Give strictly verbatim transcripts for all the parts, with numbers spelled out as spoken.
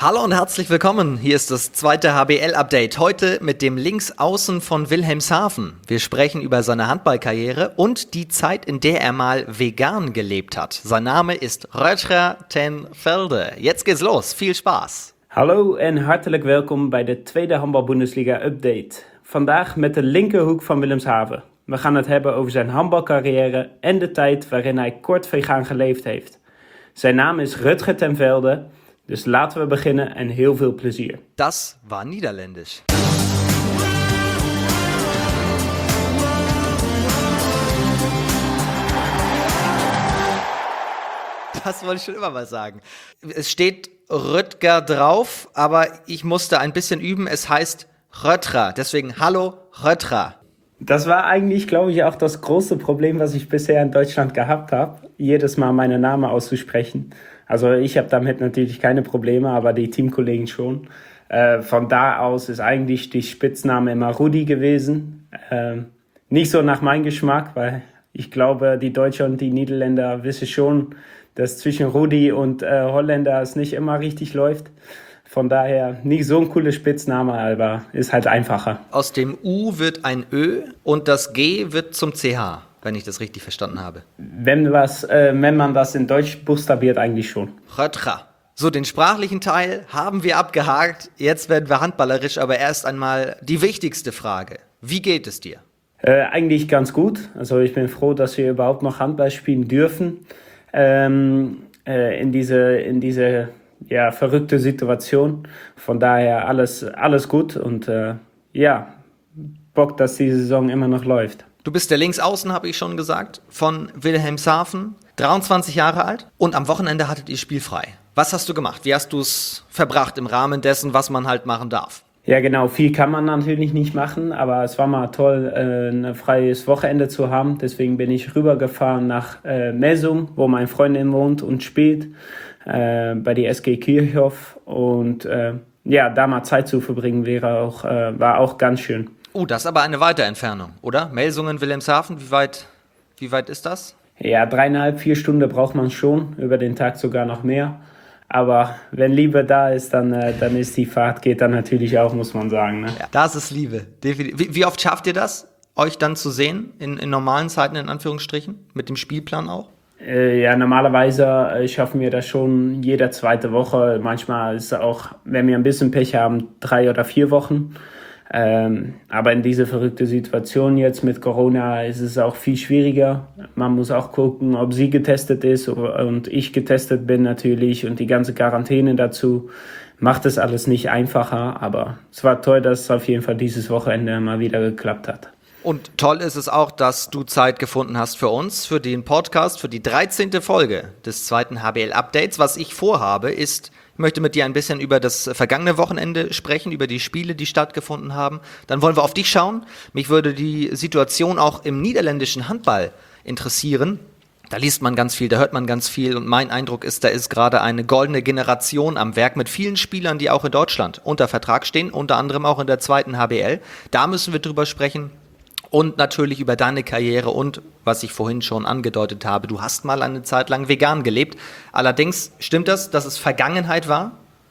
Hallo und herzlich willkommen. Hier ist das zweite H B L-Update. Heute mit dem Linksaußen von Wilhelmshaven. Wir sprechen über seine Handballkarriere und die Zeit, in der er mal vegan gelebt hat. Sein Name ist Rutger ten Velde. Jetzt geht's los. Viel Spaß. Hallo en hartelijk welkom bij de tweede Handbal-Bundesliga Update. Vandaag met de linkerhoek van Wilhelmshaven. We gaan het hebben over zijn handbalcarrière en de tijd waarin hij kort vegan geleefd heeft. Zijn naam is Rutger ten Velde, dus laten we beginnen en heel veel plezier. Das war niederländisch. Das wollte ich schon immer mal sagen. Es steht Rutger drauf, aber ich musste ein bisschen üben. Es heißt Rutger, deswegen hallo Rutger. Das war eigentlich, glaube ich, auch das große Problem, was ich bisher in Deutschland gehabt habe, jedes Mal meinen Namen auszusprechen. Also ich habe damit natürlich keine Probleme, aber die Teamkollegen schon. Äh, von da aus ist eigentlich die Spitzname immer Rudi gewesen. Äh, nicht so nach meinem Geschmack, weil ich glaube, die Deutschen und die Niederländer wissen schon, dass zwischen Rudi und äh, Holländer es nicht immer richtig läuft. Von daher nicht so ein cooler Spitzname, aber ist halt einfacher. Aus dem U wird ein Ö und das G wird zum C H, wenn ich das richtig verstanden habe. Wenn, was, äh, wenn man das in Deutsch buchstabiert, eigentlich schon. Rutger. So, den sprachlichen Teil haben wir abgehakt. Jetzt werden wir handballerisch, aber erst einmal die wichtigste Frage. Wie geht es dir? Äh, eigentlich ganz gut. Also ich bin froh, dass wir überhaupt noch Handball spielen dürfen. Ähm, äh, in diese, in diese ja, verrückte Situation. Von daher alles, alles gut und äh, ja, Bock, dass die Saison immer noch läuft. Du bist der Linksaußen, habe ich schon gesagt, von Wilhelmshaven, dreiundzwanzig Jahre alt und am Wochenende hattet ihr spielfrei. Was hast du gemacht? Wie hast du es verbracht im Rahmen dessen, was man halt machen darf? Ja genau, viel kann man natürlich nicht machen, aber es war mal toll, äh, ein freies Wochenende zu haben. Deswegen bin ich rübergefahren nach äh, Melsung, wo meine Freundin wohnt und spielt, äh, bei der S G Kirchhoff. Und äh, ja, da mal Zeit zu verbringen wäre auch, äh, war auch ganz schön. Uh, das ist aber eine weite Entfernung, oder? Melsungen, Wilhelmshaven, wie weit, wie weit ist das? Ja, dreieinhalb, vier Stunden braucht man schon, über den Tag sogar noch mehr. Aber wenn Liebe da ist, dann, äh, dann ist die Fahrt, geht dann natürlich auch, muss man sagen. Ne? Ja, das ist Liebe, definitiv. Wie, wie oft schafft ihr das, euch dann zu sehen, in, in normalen Zeiten, in Anführungsstrichen, mit dem Spielplan auch? Äh, ja, normalerweise äh, schaffen wir das schon jede zweite Woche. Manchmal ist es auch, wenn wir ein bisschen Pech haben, drei oder vier Wochen. Ähm, aber in dieser verrückten Situation jetzt mit Corona ist es auch viel schwieriger. Man muss auch gucken, ob sie getestet ist und ich getestet bin natürlich und die ganze Quarantäne dazu macht es alles nicht einfacher. Aber es war toll, dass es auf jeden Fall dieses Wochenende mal wieder geklappt hat. Und toll ist es auch, dass du Zeit gefunden hast für uns, für den Podcast, für die dreizehnte Folge des zweiten H B L-Updates. Was ich vorhabe, ist, ich möchte mit dir ein bisschen über das vergangene Wochenende sprechen, über die Spiele, die stattgefunden haben. Dann wollen wir auf dich schauen. Mich würde die Situation auch im niederländischen Handball interessieren. Da liest man ganz viel, da hört man ganz viel und mein Eindruck ist, da ist gerade eine goldene Generation am Werk mit vielen Spielern, die auch in Deutschland unter Vertrag stehen, unter anderem auch in der zweiten H B L. Da müssen wir drüber sprechen. Und natürlich über deine Karriere und, was ich vorhin schon angedeutet habe, du hast mal eine Zeit lang vegan gelebt. Allerdings stimmt das, dass es Vergangenheit war?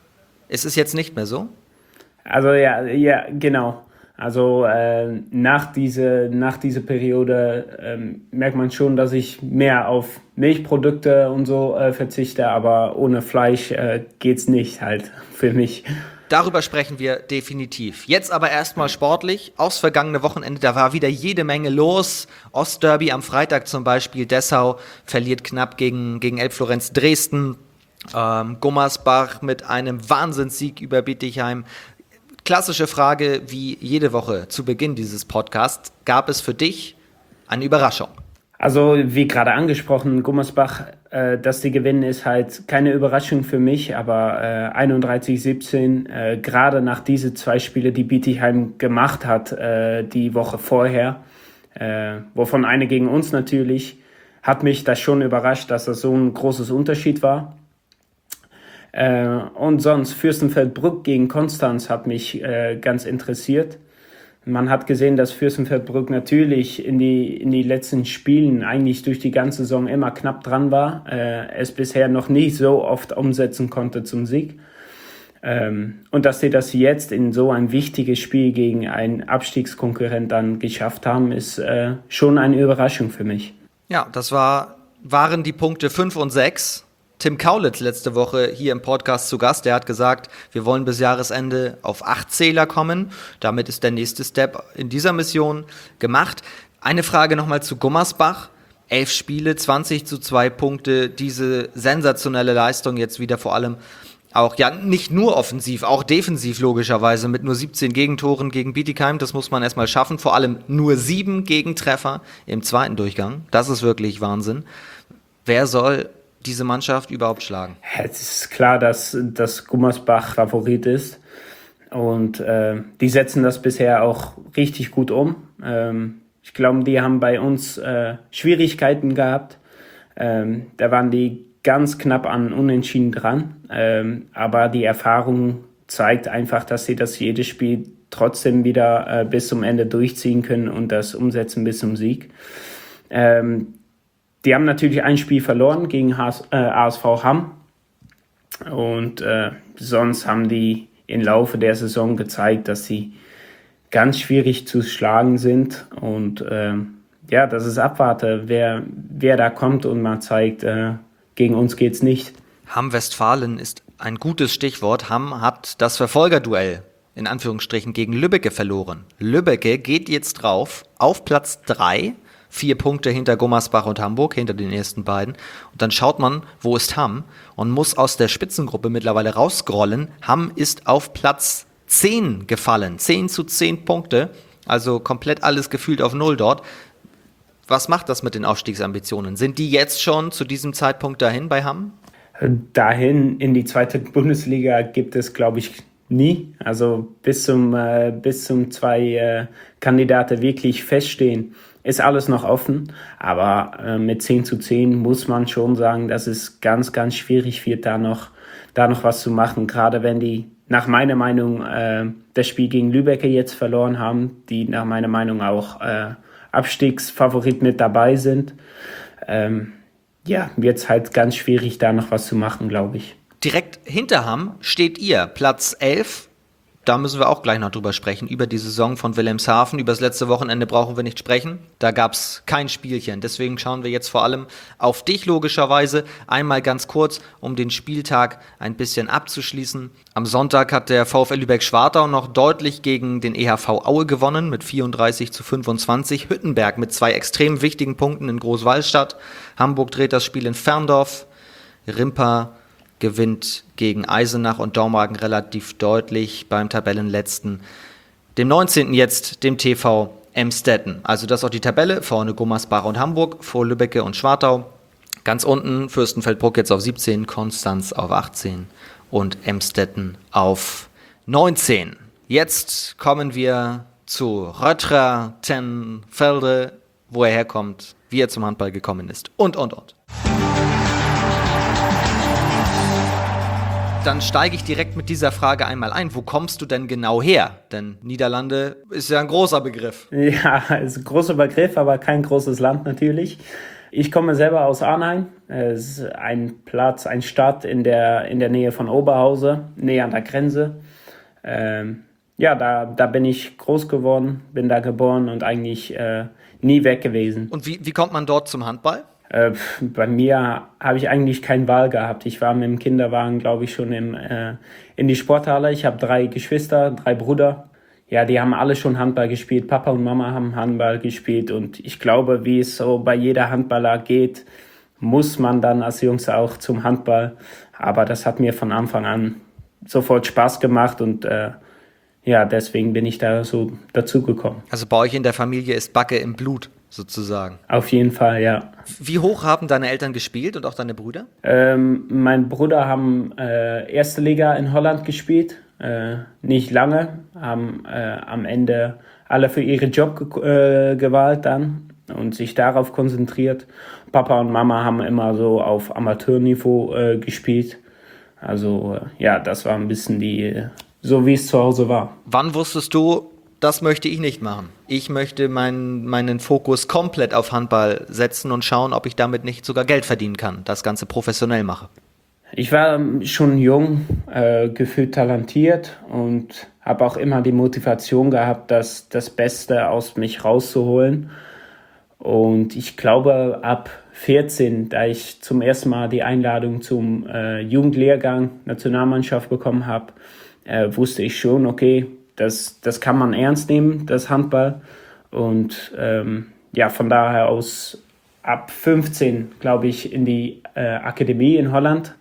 Es ist jetzt nicht mehr so? Also ja, ja genau. Also äh, nach dieser nach diese Periode ähm, merkt man schon, dass ich mehr auf Milchprodukte und so äh, verzichte, aber ohne Fleisch äh, geht's nicht halt für mich. Darüber sprechen wir definitiv. Jetzt aber erstmal sportlich. Aufs vergangene Wochenende, da war wieder jede Menge los. Ostderby am Freitag zum Beispiel. Dessau verliert knapp gegen, gegen Elbflorenz Dresden. Ähm, Gummersbach mit einem Wahnsinnssieg über Bietigheim. Klassische Frage, wie jede Woche zu Beginn dieses Podcasts. Gab es für dich eine Überraschung? Also wie gerade angesprochen, Gummersbach, äh, dass die gewinnen, ist halt keine Überraschung für mich, aber äh, einunddreißig siebzehn, äh, gerade nach diese zwei Spiele, die Bietigheim gemacht hat, äh, die Woche vorher, äh, wovon eine gegen uns natürlich, hat mich das schon überrascht, dass das so ein großes Unterschied war. Äh, und sonst Fürstenfeldbruck gegen Konstanz hat mich äh, ganz interessiert. Man hat gesehen, dass Fürstenfeldbruck natürlich in die, in die letzten Spielen eigentlich durch die ganze Saison immer knapp dran war, äh, es bisher noch nicht so oft umsetzen konnte zum Sieg. Ähm, und dass sie das jetzt in so ein wichtiges Spiel gegen einen Abstiegskonkurrent dann geschafft haben, ist äh, schon eine Überraschung für mich. Ja, das war, waren die Punkte fünf und sechs. Tim Kaulitz letzte Woche hier im Podcast zu Gast, der hat gesagt, wir wollen bis Jahresende auf acht Zähler kommen. Damit ist der nächste Step in dieser Mission gemacht. Eine Frage nochmal zu Gummersbach. Elf Spiele, zwanzig zu zwei Punkte, diese sensationelle Leistung jetzt wieder vor allem auch, ja, nicht nur offensiv, auch defensiv logischerweise mit nur siebzehn Gegentoren gegen Bietigheim. Das muss man erstmal schaffen. Vor allem nur sieben Gegentreffer im zweiten Durchgang. Das ist wirklich Wahnsinn. Wer soll diese Mannschaft überhaupt schlagen? Es ist klar, dass, dass Gummersbach Favorit ist und äh, die setzen das bisher auch richtig gut um. Ähm, ich glaube, die haben bei uns äh, Schwierigkeiten gehabt. Ähm, da waren die ganz knapp an Unentschieden dran, ähm, aber die Erfahrung zeigt einfach, dass sie das jedes Spiel trotzdem wieder äh, bis zum Ende durchziehen können und das umsetzen bis zum Sieg. Ähm, Die haben natürlich ein Spiel verloren gegen A S V Hamm und äh, sonst haben die im Laufe der Saison gezeigt, dass sie ganz schwierig zu schlagen sind und äh, ja, das ist abwarte, wer, wer da kommt und mal zeigt, äh, gegen uns geht's nicht. Hamm-Westfalen ist ein gutes Stichwort. Hamm hat das Verfolgerduell in Anführungsstrichen gegen Lübbecke verloren. Lübbecke geht jetzt drauf auf Platz drei. Vier Punkte hinter Gummersbach und Hamburg, hinter den ersten beiden. Und dann schaut man, wo ist Hamm und muss aus der Spitzengruppe mittlerweile rausscrollen. Hamm ist auf Platz zehn gefallen. zehn zu zehn Punkte. Also komplett alles gefühlt auf Null dort. Was macht das mit den Aufstiegsambitionen? Sind die jetzt schon zu diesem Zeitpunkt dahin bei Hamm? Dahin in die zweite Bundesliga gibt es, glaube ich, nie. Also bis zum, äh, bis zum zwei äh, Kandidaten wirklich feststehen, ist alles noch offen, aber äh, mit zehn zu zehn muss man schon sagen, dass es ganz, ganz schwierig wird, da noch, da noch was zu machen. Gerade wenn die, nach meiner Meinung, äh, das Spiel gegen Lübbecke jetzt verloren haben, die nach meiner Meinung auch äh, Abstiegsfavorit mit dabei sind. Ähm, ja, wird es halt ganz schwierig, da noch was zu machen, glaube ich. Direkt hinter Hamm steht ihr, Platz elf. Da müssen wir auch gleich noch drüber sprechen, über die Saison von Wilhelmshaven. Über das letzte Wochenende brauchen wir nicht sprechen. Da gab es kein Spielchen. Deswegen schauen wir jetzt vor allem auf dich logischerweise. Einmal ganz kurz, um den Spieltag ein bisschen abzuschließen. Am Sonntag hat der VfL Lübeck-Schwartau noch deutlich gegen den E H V Aue gewonnen mit vierunddreißig zu fünfundzwanzig. Hüttenberg mit zwei extrem wichtigen Punkten in Großwallstadt. Hamburg dreht das Spiel in Ferndorf. Rimpa gewinnt gegen Eisenach und Dormagen relativ deutlich beim Tabellenletzten. Dem neunzehnten jetzt, dem T V Emstetten. Also das ist auch die Tabelle. Vorne Gummersbach und Hamburg, vor Lübbecke und Schwartau. Ganz unten Fürstenfeldbruck jetzt auf siebzehn, Konstanz auf achtzehn und Emstetten auf neunzehn. Jetzt kommen wir zu Rötra Tenfelde, wo er herkommt, wie er zum Handball gekommen ist und, und, und. Dann steige ich direkt mit dieser Frage einmal ein. Wo kommst du denn genau her? Denn Niederlande ist ja ein großer Begriff. Ja, ist ein großer Begriff, aber kein großes Land natürlich. Ich komme selber aus Arnheim. Es ist ein Platz, eine Stadt in der, in der Nähe von Oberhausen, näher an der Grenze. Ähm, ja, da, da bin ich groß geworden, bin da geboren und eigentlich äh, nie weg gewesen. Und wie, wie kommt man dort zum Handball? Äh, bei mir habe ich eigentlich keine Wahl gehabt. Ich war mit dem Kinderwagen, glaube ich, schon im, äh, in die Sporthalle. Ich habe drei Geschwister, drei Brüder. Ja, die haben alle schon Handball gespielt. Papa und Mama haben Handball gespielt. Und ich glaube, wie es so bei jeder Handballer geht, muss man dann als Jungs auch zum Handball. Aber das hat mir von Anfang an sofort Spaß gemacht und äh, ja, deswegen bin ich da so dazugekommen. Also bei euch in der Familie ist Backe im Blut sozusagen. Auf jeden Fall, ja. Wie hoch haben deine Eltern gespielt und auch deine Brüder? Ähm, mein Bruder haben äh, erste Liga in Holland gespielt, äh, nicht lange, haben äh, am Ende alle für ihren Job ge- äh, gewählt dann und sich darauf konzentriert. Papa und Mama haben immer so auf Amateurniveau äh, gespielt. Also äh, ja, das war ein bisschen die, äh, so wie es zu Hause war. Wann wusstest du, das möchte ich nicht machen? Ich möchte mein, meinen Fokus komplett auf Handball setzen und schauen, ob ich damit nicht sogar Geld verdienen kann, das Ganze professionell mache. Ich war schon jung, äh, gefühlt talentiert und habe auch immer die Motivation gehabt, das, das Beste aus mich rauszuholen. Und ich glaube, ab vierzehn, da ich zum ersten Mal die Einladung zum äh, Jugendlehrgang Nationalmannschaft bekommen habe, äh, wusste ich schon, okay, das, das kann man ernst nehmen, das Handball. Und ähm, ja, von daher aus ab fünfzehn, glaube ich, in die äh, Akademie in Holland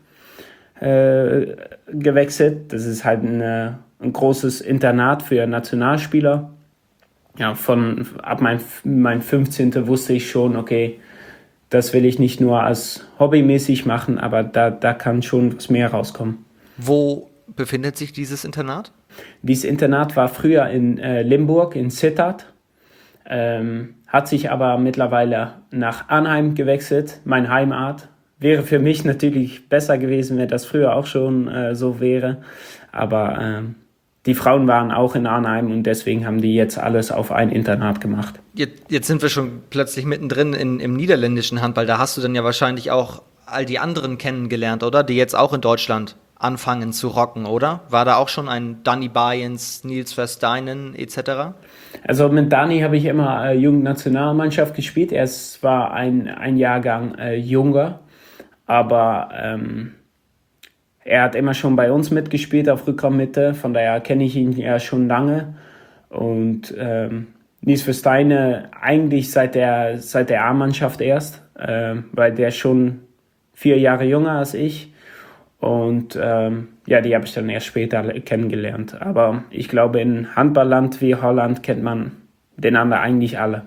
äh, gewechselt. Das ist halt eine, ein großes Internat für Nationalspieler. Ja, von ab mein, mein fünfzehnten wusste ich schon, okay, das will ich nicht nur als hobbymäßig machen, aber da, da kann schon was mehr rauskommen. Wo befindet sich dieses Internat? Dieses Internat war früher in äh, Limburg, in Sittard, ähm, hat sich aber mittlerweile nach Arnhem gewechselt, mein Heimat. Wäre für mich natürlich besser gewesen, wenn das früher auch schon äh, so wäre, aber ähm, die Frauen waren auch in Arnhem und deswegen haben die jetzt alles auf ein Internat gemacht. Jetzt, jetzt sind wir schon plötzlich mittendrin in, im niederländischen Handball. Da hast du dann ja wahrscheinlich auch all die anderen kennengelernt, oder? Die jetzt auch in Deutschland anfangen zu rocken, oder? War da auch schon ein Danny Bayens, Niels Versteinen et cetera? Also mit Dani habe ich immer äh, Jugendnationalmannschaft gespielt. Er war ein, ein Jahrgang äh, jünger, aber ähm, er hat immer schon bei uns mitgespielt auf Rückraummitte, von daher kenne ich ihn ja schon lange. Und ähm, Niels Versteine eigentlich seit der, seit der A-Mannschaft erst, äh, weil der schon vier Jahre jünger als ich. Und ähm, ja, die habe ich dann erst später kennengelernt. Aber ich glaube, in Handballland wie Holland kennt man den anderen eigentlich alle.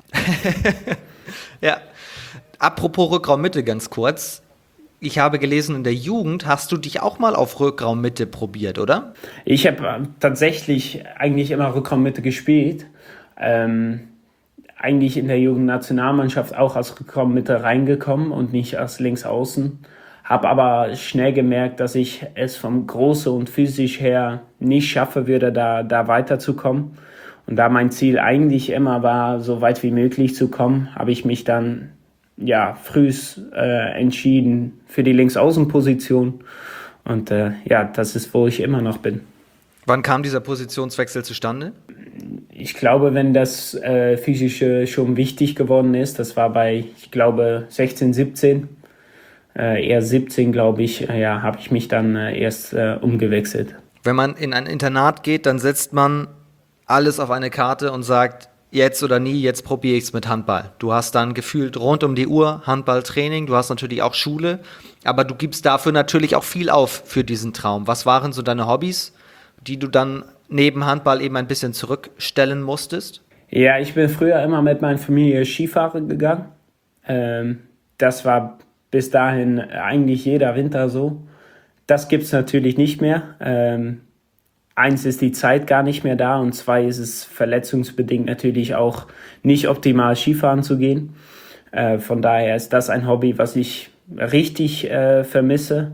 Ja, apropos Rückraummitte ganz kurz. Ich habe gelesen, in der Jugend hast du dich auch mal auf Rückraummitte probiert, oder? Ich habe tatsächlich eigentlich immer Rückraummitte gespielt. Ähm, eigentlich in der Jugendnationalmannschaft auch als Rückraummitte reingekommen und nicht als Linksaußen. Habe aber schnell gemerkt, dass ich es vom Große und physisch her nicht schaffe würde, da, da weiterzukommen. Und da mein Ziel eigentlich immer war, so weit wie möglich zu kommen, habe ich mich dann ja, frühs äh, entschieden für die Linksaußenposition und äh, ja, das ist, wo ich immer noch bin. Wann kam dieser Positionswechsel zustande? Ich glaube, wenn das äh, Physische schon wichtig geworden ist, das war bei, ich glaube, sechzehn, siebzehn, äh, eher siebzehn, glaube ich, äh, ja, habe ich mich dann äh, erst äh, umgewechselt. Wenn man in ein Internat geht, dann setzt man alles auf eine Karte und sagt, jetzt oder nie, jetzt probiere ich es mit Handball. Du hast dann gefühlt rund um die Uhr Handballtraining, du hast natürlich auch Schule, aber du gibst dafür natürlich auch viel auf für diesen Traum. Was waren so deine Hobbys, die du dann neben Handball eben ein bisschen zurückstellen musstest? Ja, ich bin früher immer mit meiner Familie Skifahren gegangen. Ähm, das war bis dahin eigentlich jeder Winter so. Das gibt es natürlich nicht mehr. Ähm, Eins ist die Zeit gar nicht mehr da und zwei ist es verletzungsbedingt natürlich auch nicht optimal, Skifahren zu gehen. Äh, von daher ist das ein Hobby, was ich richtig äh, vermisse.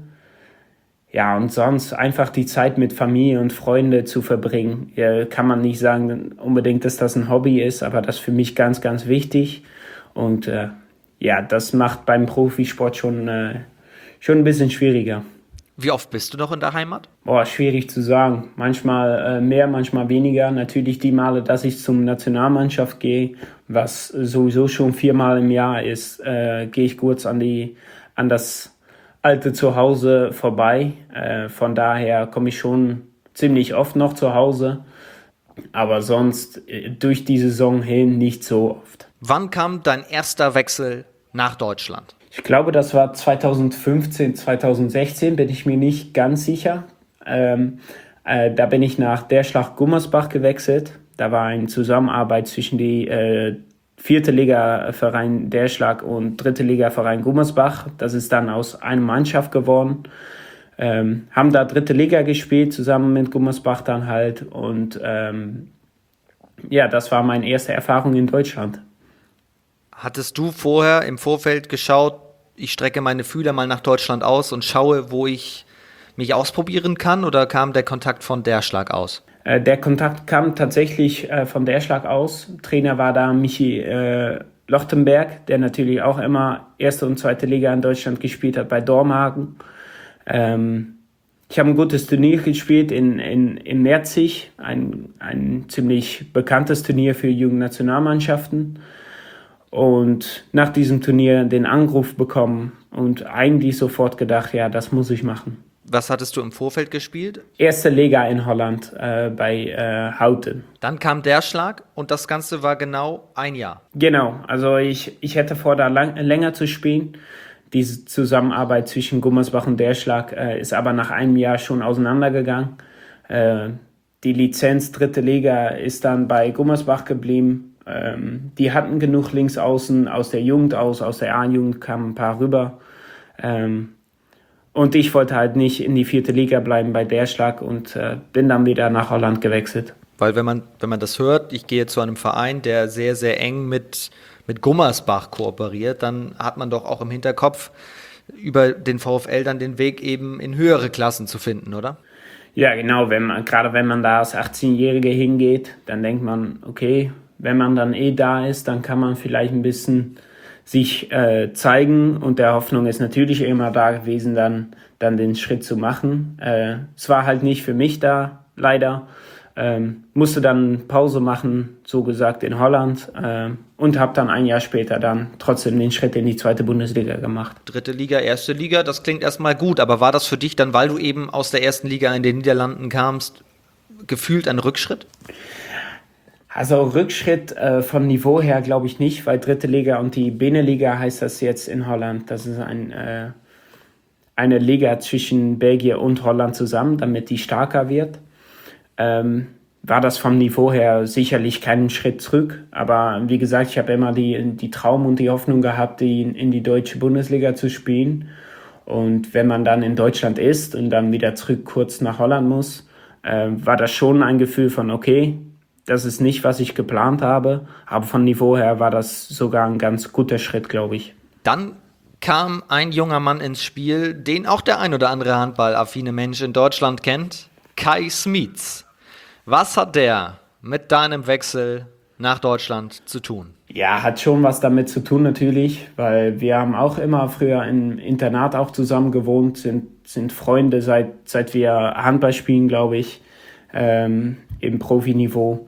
Ja, und sonst einfach die Zeit mit Familie und Freunde zu verbringen. Ja, kann man nicht sagen unbedingt, dass das ein Hobby ist, aber das ist für mich ganz, ganz wichtig. Und äh, ja, das macht beim Profisport schon, äh, schon ein bisschen schwieriger. Wie oft bist du noch in der Heimat? Boah, schwierig zu sagen. Manchmal äh, mehr, manchmal weniger. Natürlich die Male, dass ich zum Nationalmannschaft gehe, was sowieso schon viermal im Jahr ist, äh, gehe ich kurz an die an das alte Zuhause vorbei. Äh, von daher komme ich schon ziemlich oft noch zu Hause. Aber sonst äh, durch die Saison hin nicht so oft. Wann kam dein erster Wechsel nach Deutschland? Ich glaube, das war zwanzig fünfzehn, zwanzig sechzehn, bin ich mir nicht ganz sicher. Ähm, äh, da bin ich nach Derschlag Gummersbach gewechselt. Da war eine Zusammenarbeit zwischen die äh, vierte Liga-Verein Derschlag und dritte Liga-Verein Gummersbach. Das ist dann aus einer Mannschaft geworden. Ähm, haben da dritte Liga gespielt, zusammen mit Gummersbach dann halt. Und ähm, ja, das war meine erste Erfahrung in Deutschland. Hattest du vorher im Vorfeld geschaut, ich strecke meine Fühler mal nach Deutschland aus und schaue, wo ich mich ausprobieren kann, oder kam der Kontakt von Derschlag aus? Äh, der Kontakt kam tatsächlich äh, von Derschlag aus. Trainer war da Michi äh, Lochtenberg, der natürlich auch immer erste und zweite Liga in Deutschland gespielt hat bei Dormagen. Ähm, ich habe ein gutes Turnier gespielt in, in, in Merzig, ein, ein ziemlich bekanntes Turnier für Jugendnationalmannschaften. Und nach diesem Turnier den Anruf bekommen und eigentlich sofort gedacht, ja, das muss ich machen. Was hattest du im Vorfeld gespielt? Erste Liga in Holland äh, bei äh, Houten. Dann kam der Schlag und das Ganze war genau ein Jahr. Genau, also ich, ich hätte vor, da lang, länger zu spielen. Diese Zusammenarbeit zwischen Gummersbach und Derschlag äh, ist aber nach einem Jahr schon auseinandergegangen. Äh, die Lizenz dritte Liga ist dann bei Gummersbach geblieben. Ähm, die hatten genug Linksaußen aus der Jugend aus, aus der A-Jugend kamen ein paar rüber. Ähm, und ich wollte halt nicht in die vierte Liga bleiben bei Derschlag und äh, bin dann wieder nach Holland gewechselt. Weil wenn man, wenn man das hört, ich gehe zu einem Verein, der sehr, sehr eng mit, mit Gummersbach kooperiert, dann hat man doch auch im Hinterkopf, über den VfL dann den Weg eben in höhere Klassen zu finden, oder? Ja, genau. Wenn man, gerade wenn man da als achtzehnjähriger hingeht, dann denkt man, okay, wenn man dann eh da ist, dann kann man vielleicht ein bisschen sich äh, zeigen und der Hoffnung ist natürlich immer da gewesen, dann, dann den Schritt zu machen. Äh, es war halt nicht für mich da, leider. Ähm, musste dann Pause machen, so gesagt, in Holland äh, und habe dann ein Jahr später dann trotzdem den Schritt in die zweite Bundesliga gemacht. Dritte Liga, erste Liga, das klingt erstmal gut, aber war das für dich dann, weil du eben aus der ersten Liga in den Niederlanden kamst, gefühlt ein Rückschritt? Also Rückschritt äh, von Niveau her glaube ich nicht, weil dritte Liga und die Beneliga heißt das jetzt in Holland. Das ist ein, äh, eine Liga zwischen Belgien und Holland zusammen, damit die stärker wird. Ähm, war das vom Niveau her sicherlich keinen Schritt zurück. Aber wie gesagt, ich habe immer die, die Traum und die Hoffnung gehabt, die in, in die deutsche Bundesliga zu spielen. Und wenn man dann in Deutschland ist und dann wieder zurück kurz nach Holland muss, äh, war das schon ein Gefühl von, okay, das ist nicht, was ich geplant habe, aber von Niveau her war das sogar ein ganz guter Schritt, glaube ich. Dann kam ein junger Mann ins Spiel, den auch der ein oder andere handballaffine Mensch in Deutschland kennt, Kai Smits. Was hat der mit deinem Wechsel nach Deutschland zu tun? Ja, hat schon was damit zu tun natürlich, weil wir haben auch immer früher im Internat auch zusammen gewohnt, sind, sind Freunde seit, seit wir Handball spielen, glaube ich. Ähm, im Profiniveau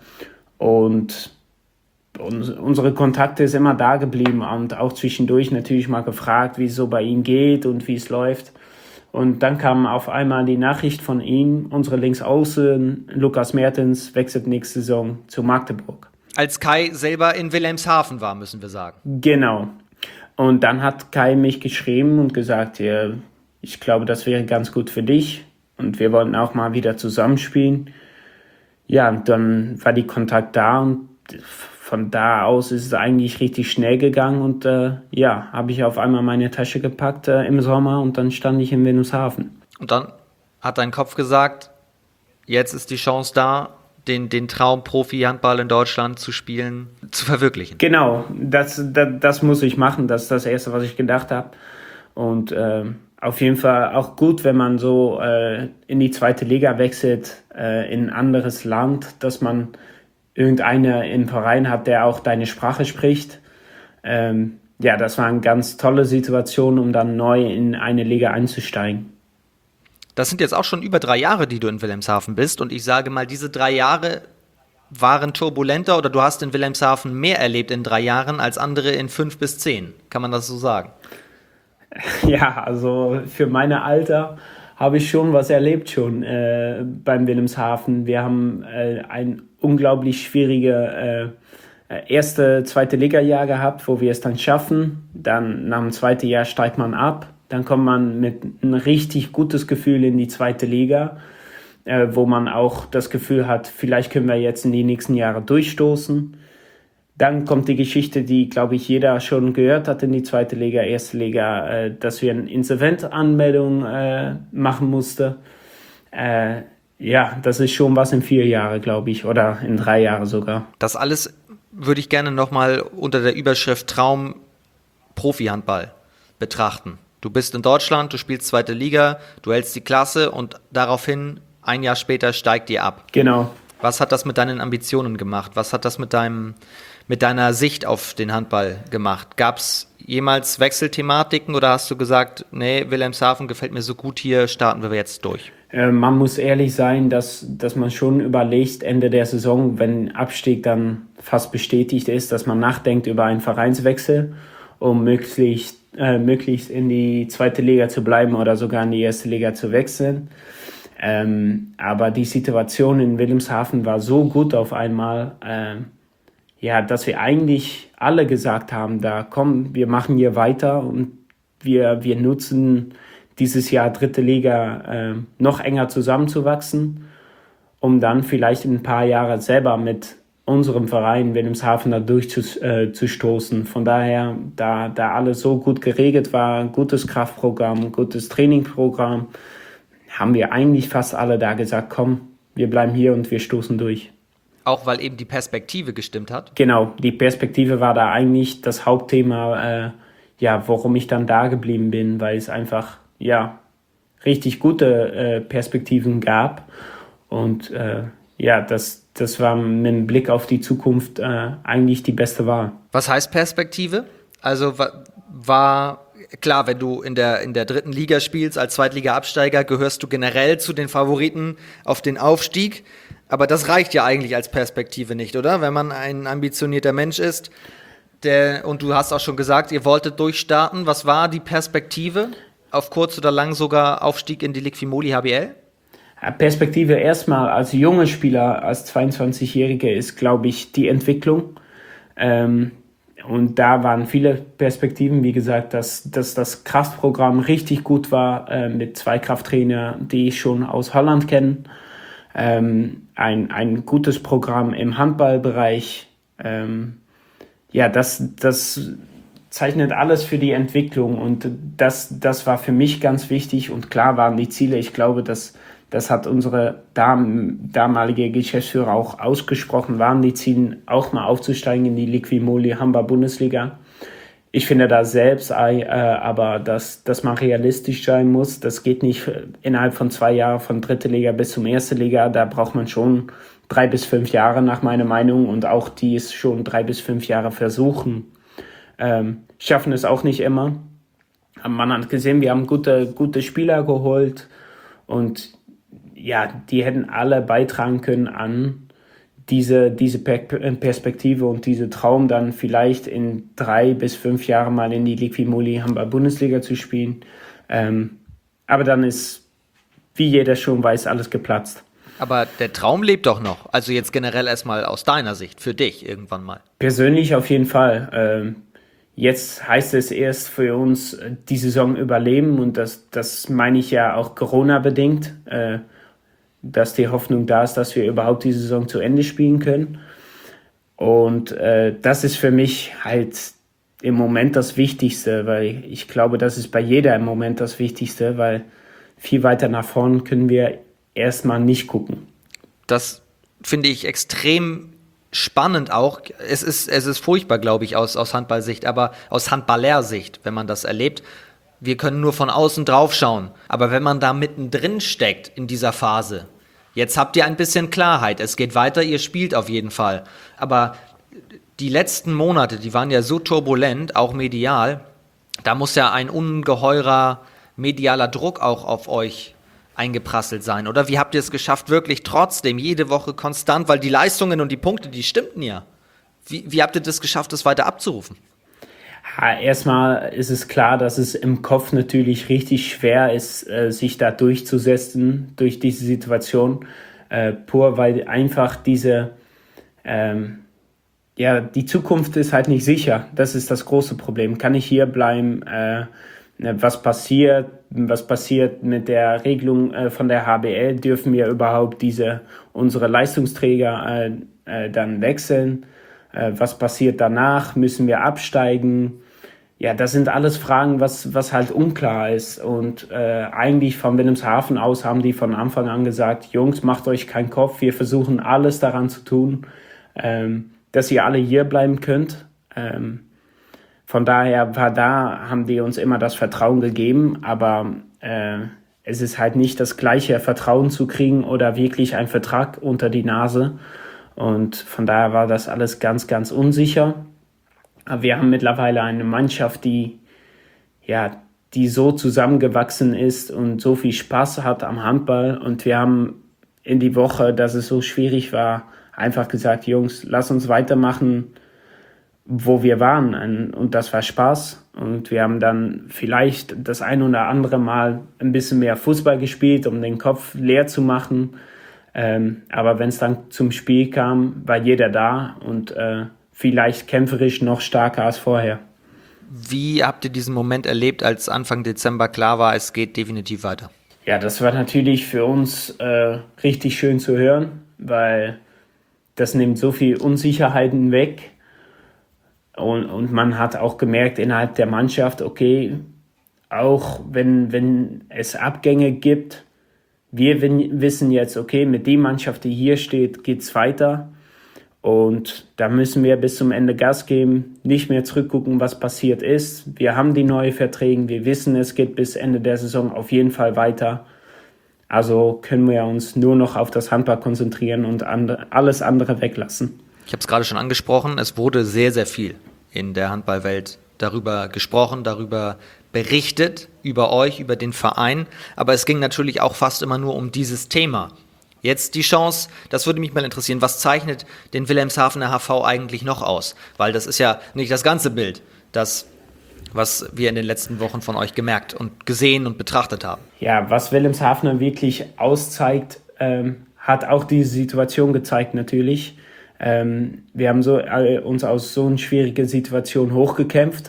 und uns, unsere Kontakte ist immer da geblieben und auch zwischendurch natürlich mal gefragt, wie es so bei ihm geht und wie es läuft. Und dann kam auf einmal die Nachricht von ihm, unsere Linksaußen, Lukas Mertens, wechselt nächste Saison zu Magdeburg. Als Kai selber in Wilhelmshaven war, müssen wir sagen. Genau. Und dann hat Kai mich geschrieben und gesagt, ja, ich glaube, das wäre ganz gut für dich und wir wollten auch mal wieder zusammenspielen. Ja, und dann war die Kontakt da und von da aus ist es eigentlich richtig schnell gegangen und äh, ja, habe ich auf einmal meine Tasche gepackt äh, im Sommer und dann stand ich in Wilhelmshaven. Und dann hat dein Kopf gesagt, jetzt ist die Chance da, den, den Traum Profi-Handball in Deutschland zu spielen, zu verwirklichen. Genau, das, das, das muss ich machen, das ist das Erste, was ich gedacht habe. Und äh, auf jeden Fall auch gut, wenn man so äh, in die zweite Liga wechselt, äh, in ein anderes Land, dass man irgendeiner im Verein hat, der auch deine Sprache spricht. Ähm, ja, das war eine ganz tolle Situation, um dann neu in eine Liga einzusteigen. Das sind jetzt auch schon über drei Jahre, die du in Wilhelmshaven bist. Und ich sage mal, diese drei Jahre waren turbulenter oder du hast in Wilhelmshaven mehr erlebt in drei Jahren als andere in fünf bis zehn. Kann man das so sagen? Ja, also für meine Alter habe ich schon was erlebt schon äh, beim Wilhelmshaven. Wir haben äh, ein unglaublich schwierige äh, erste, zweite Liga-Jahr gehabt, wo wir es dann schaffen. Dann nach dem zweiten Jahr steigt man ab. Dann kommt man mit ein richtig gutes Gefühl in die zweite Liga, äh, wo man auch das Gefühl hat, vielleicht können wir jetzt in die nächsten Jahre durchstoßen. Dann kommt die Geschichte, die, glaube ich, jeder schon gehört hat in die zweite Liga, erste Liga, äh, dass wir eine Insolventanmeldung äh, machen mussten. Äh, ja, das ist schon was in vier Jahren, glaube ich, oder in drei Jahren sogar. Das alles würde ich gerne nochmal unter der Überschrift Traum Profi-Handball betrachten. Du bist in Deutschland, du spielst zweite Liga, du hältst die Klasse und daraufhin, ein Jahr später, steigt ihr ab. Genau. Was hat das mit deinen Ambitionen gemacht? Was hat das mit deinem, mit deiner Sicht auf den Handball gemacht? Gab es jemals Wechselthematiken oder hast du gesagt, nee, Wilhelmshaven gefällt mir so gut, hier starten wir jetzt durch? Äh, man muss ehrlich sein, dass, dass man schon überlegt, Ende der Saison, wenn Abstieg dann fast bestätigt ist, dass man nachdenkt über einen Vereinswechsel, um möglichst, äh, möglichst in die zweite Liga zu bleiben oder sogar in die erste Liga zu wechseln. Ähm, aber die Situation in Wilhelmshaven war so gut auf einmal, äh, ja, dass wir eigentlich alle gesagt haben, da komm, wir machen hier weiter und wir, wir nutzen dieses Jahr dritte Liga äh, noch enger zusammenzuwachsen, um dann vielleicht in ein paar Jahren selber mit unserem Verein Wilhelmshaven da durchzustoßen. Äh, Von daher, da, da alles so gut geregelt war, gutes Kraftprogramm, gutes Trainingprogramm, haben wir eigentlich fast alle da gesagt, komm, wir bleiben hier und wir stoßen durch. Auch weil eben die Perspektive gestimmt hat? Genau, die Perspektive war da eigentlich das Hauptthema, äh, ja, warum ich dann da geblieben bin, weil es einfach, ja, richtig gute äh, Perspektiven gab. Und äh, ja, das, das war mit dem Blick auf die Zukunft äh, eigentlich die beste Wahl. Was heißt Perspektive? Also wa- war... Klar, wenn du in der, in der dritten Liga spielst als Zweitliga-Absteiger, gehörst du generell zu den Favoriten auf den Aufstieg. Aber das reicht ja eigentlich als Perspektive nicht, oder? Wenn man ein ambitionierter Mensch ist, der, und du hast auch schon gesagt, ihr wolltet durchstarten. Was war die Perspektive? Auf kurz oder lang sogar Aufstieg in die Liqui-Moly H B L? Perspektive erstmal als junger Spieler, als zweiundzwanzigjähriger ist, glaube ich, die Entwicklung. Ähm, Und da waren viele Perspektiven, wie gesagt, dass, dass das Kraftprogramm richtig gut war, äh, mit zwei Krafttrainern, die ich schon aus Holland kenne. Ähm, ein, ein gutes Programm im Handballbereich. Ähm, ja, das, das zeichnet alles für die Entwicklung und das, das war für mich ganz wichtig und klar waren die Ziele. Ich glaube, dass das hat unsere dam- damalige Geschäftsführer auch ausgesprochen, waren die Ziele, auch mal aufzusteigen in die Liqui-Moly Handball-Bundesliga. Ich finde da selbst äh, aber, dass, dass man realistisch sein muss. Das geht nicht innerhalb von zwei Jahren von dritte Liga bis zum erste Liga. Da braucht man schon drei bis fünf Jahre nach meiner Meinung und auch die es schon drei bis fünf Jahre versuchen. Ähm, schaffen es auch nicht immer. Aber man hat gesehen, wir haben gute, gute Spieler geholt und ja, die hätten alle beitragen können an diese, diese Perspektive und diese Traum, dann vielleicht in drei bis fünf Jahren mal in die Liqui-Moly Handball-Bundesliga zu spielen. Ähm, aber dann ist, wie jeder schon weiß, alles geplatzt. Aber der Traum lebt doch noch. Also jetzt generell erstmal aus deiner Sicht, für dich irgendwann mal. Persönlich auf jeden Fall. Ähm, jetzt heißt es erst für uns die Saison überleben und das, das meine ich ja auch Corona-bedingt. Äh, dass die Hoffnung da ist, dass wir überhaupt die Saison zu Ende spielen können. Und äh, das ist für mich halt im Moment das Wichtigste, weil ich glaube, das ist bei jeder im Moment das Wichtigste, weil viel weiter nach vorn können wir erstmal nicht gucken. Das finde ich extrem spannend auch. Es ist, es ist furchtbar, glaube ich, aus, aus Handballsicht, aber aus Handballersicht, wenn man das erlebt. Wir können nur von außen drauf schauen. Aber wenn man da mittendrin steckt in dieser Phase, jetzt habt ihr ein bisschen Klarheit. Es geht weiter, ihr spielt auf jeden Fall. Aber die letzten Monate, die waren ja so turbulent, auch medial. Da muss ja ein ungeheurer medialer Druck auch auf euch eingeprasselt sein, oder? Wie habt ihr es geschafft, wirklich trotzdem jede Woche konstant, weil die Leistungen und die Punkte, die stimmten ja. Wie, wie habt ihr das geschafft, das weiter abzurufen? Ja, erstmal ist es klar, dass es im Kopf natürlich richtig schwer ist, äh, sich da durchzusetzen durch diese Situation, äh, pur weil einfach diese, ähm, ja, die Zukunft ist halt nicht sicher. Das ist das große Problem. Kann ich hier bleiben? Äh, was passiert? Was passiert mit der Regelung äh, von der H B L? Dürfen wir überhaupt diese unsere Leistungsträger äh, äh, dann wechseln? Äh, was passiert danach? Müssen wir absteigen? Ja, das sind alles Fragen, was, was halt unklar ist. Und äh, eigentlich von Wilhelmshaven aus haben die von Anfang an gesagt, Jungs, macht euch keinen Kopf, wir versuchen alles daran zu tun, ähm, dass ihr alle hier bleiben könnt. Ähm, von daher war da, haben die uns immer das Vertrauen gegeben, aber äh, es ist halt nicht das gleiche Vertrauen zu kriegen oder wirklich einen Vertrag unter die Nase. Und von daher war das alles ganz, ganz unsicher. Aber wir haben mittlerweile eine Mannschaft, die, ja, die so zusammengewachsen ist und so viel Spaß hat am Handball. Und wir haben in die Woche, dass es so schwierig war, einfach gesagt, Jungs, lass uns weitermachen, wo wir waren. Und das war Spaß. Und wir haben dann vielleicht das ein oder andere Mal ein bisschen mehr Fußball gespielt, um den Kopf leer zu machen. Ähm, aber wenn es dann zum Spiel kam, war jeder da und äh, vielleicht kämpferisch noch stärker als vorher. Wie habt ihr diesen Moment erlebt, als Anfang Dezember klar war, es geht definitiv weiter? Ja, das war natürlich für uns äh, richtig schön zu hören, weil das nimmt so viel Unsicherheiten weg. Und, und man hat auch gemerkt innerhalb der Mannschaft, okay, auch wenn, wenn es Abgänge gibt, wir wissen jetzt, okay, mit der Mannschaft, die hier steht, geht es weiter. Und da müssen wir bis zum Ende Gas geben, nicht mehr zurückgucken, was passiert ist. Wir haben die neuen Verträge, wir wissen, es geht bis Ende der Saison auf jeden Fall weiter. Also können wir uns nur noch auf das Handball konzentrieren und andre, alles andere weglassen. Ich habe es gerade schon angesprochen, es wurde sehr, sehr viel in der Handballwelt darüber gesprochen, darüber berichtet, über euch, über den Verein. Aber es ging natürlich auch fast immer nur um dieses Thema. Jetzt die Chance, das würde mich mal interessieren, was zeichnet den Wilhelmshavener H V eigentlich noch aus? Weil das ist ja nicht das ganze Bild, das, was wir in den letzten Wochen von euch gemerkt und gesehen und betrachtet haben. Ja, was Wilhelmshavener wirklich auszeigt, ähm, hat auch diese Situation gezeigt natürlich. Ähm, wir haben so, äh, uns aus so einer schwierigen Situation hochgekämpft.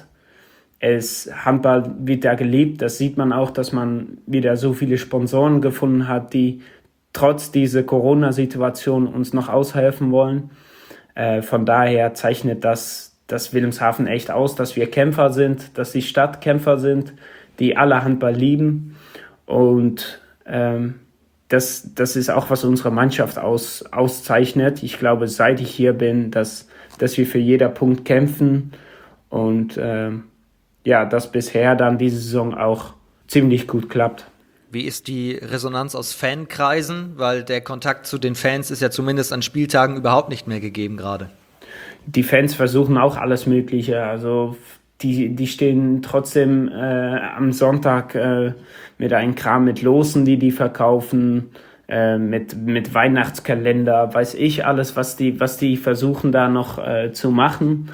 Es, Handball wird da geliebt, das sieht man auch, dass man wieder so viele Sponsoren gefunden hat, die trotz dieser Corona-Situation uns noch aushelfen wollen. Äh, von daher zeichnet das, das Wilhelmshaven echt aus, dass wir Kämpfer sind, dass die Stadt Kämpfer sind, die alle Handball lieben. Und ähm, das, das ist auch, was unsere Mannschaft aus, auszeichnet. Ich glaube, seit ich hier bin, dass, dass wir für jeder Punkt kämpfen und ähm, ja, dass bisher dann diese Saison auch ziemlich gut klappt. Wie ist die Resonanz aus Fankreisen? Weil der Kontakt zu den Fans ist ja zumindest an Spieltagen überhaupt nicht mehr gegeben gerade. Die Fans versuchen auch alles Mögliche. Also die, die stehen trotzdem äh, am Sonntag äh, mit einem Kram mit Losen, die die verkaufen, äh, mit, mit Weihnachtskalender, weiß ich alles, was die, was die versuchen da noch äh, zu machen.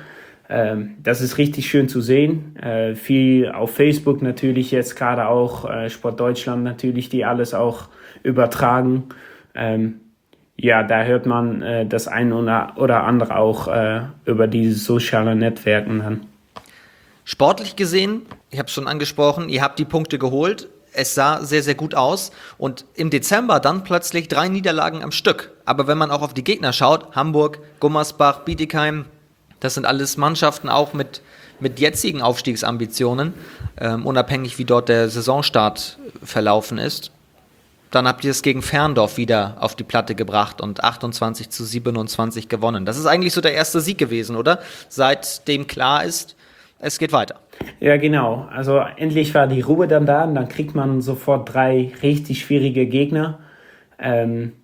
Das ist richtig schön zu sehen. Äh, viel auf Facebook natürlich jetzt gerade auch, äh, Sport Deutschland natürlich, die alles auch übertragen. Ähm, ja, da hört man äh, das eine oder, oder andere auch äh, über diese sozialen Netzwerken dann. Sportlich gesehen, ich habe es schon angesprochen, ihr habt die Punkte geholt. Es sah sehr, sehr gut aus. Und im Dezember dann plötzlich drei Niederlagen am Stück. Aber wenn man auch auf die Gegner schaut, Hamburg, Gummersbach, Bietigheim, das sind alles Mannschaften auch mit, mit jetzigen Aufstiegsambitionen, ähm, unabhängig wie dort der Saisonstart verlaufen ist. Dann habt ihr es gegen Ferndorf wieder auf die Platte gebracht und achtundzwanzig zu siebenundzwanzig gewonnen. Das ist eigentlich so der erste Sieg gewesen, oder? Seitdem klar ist, es geht weiter. Ja, genau. Also endlich war die Ruhe dann da und dann kriegt man sofort drei richtig schwierige Gegner. Ähm,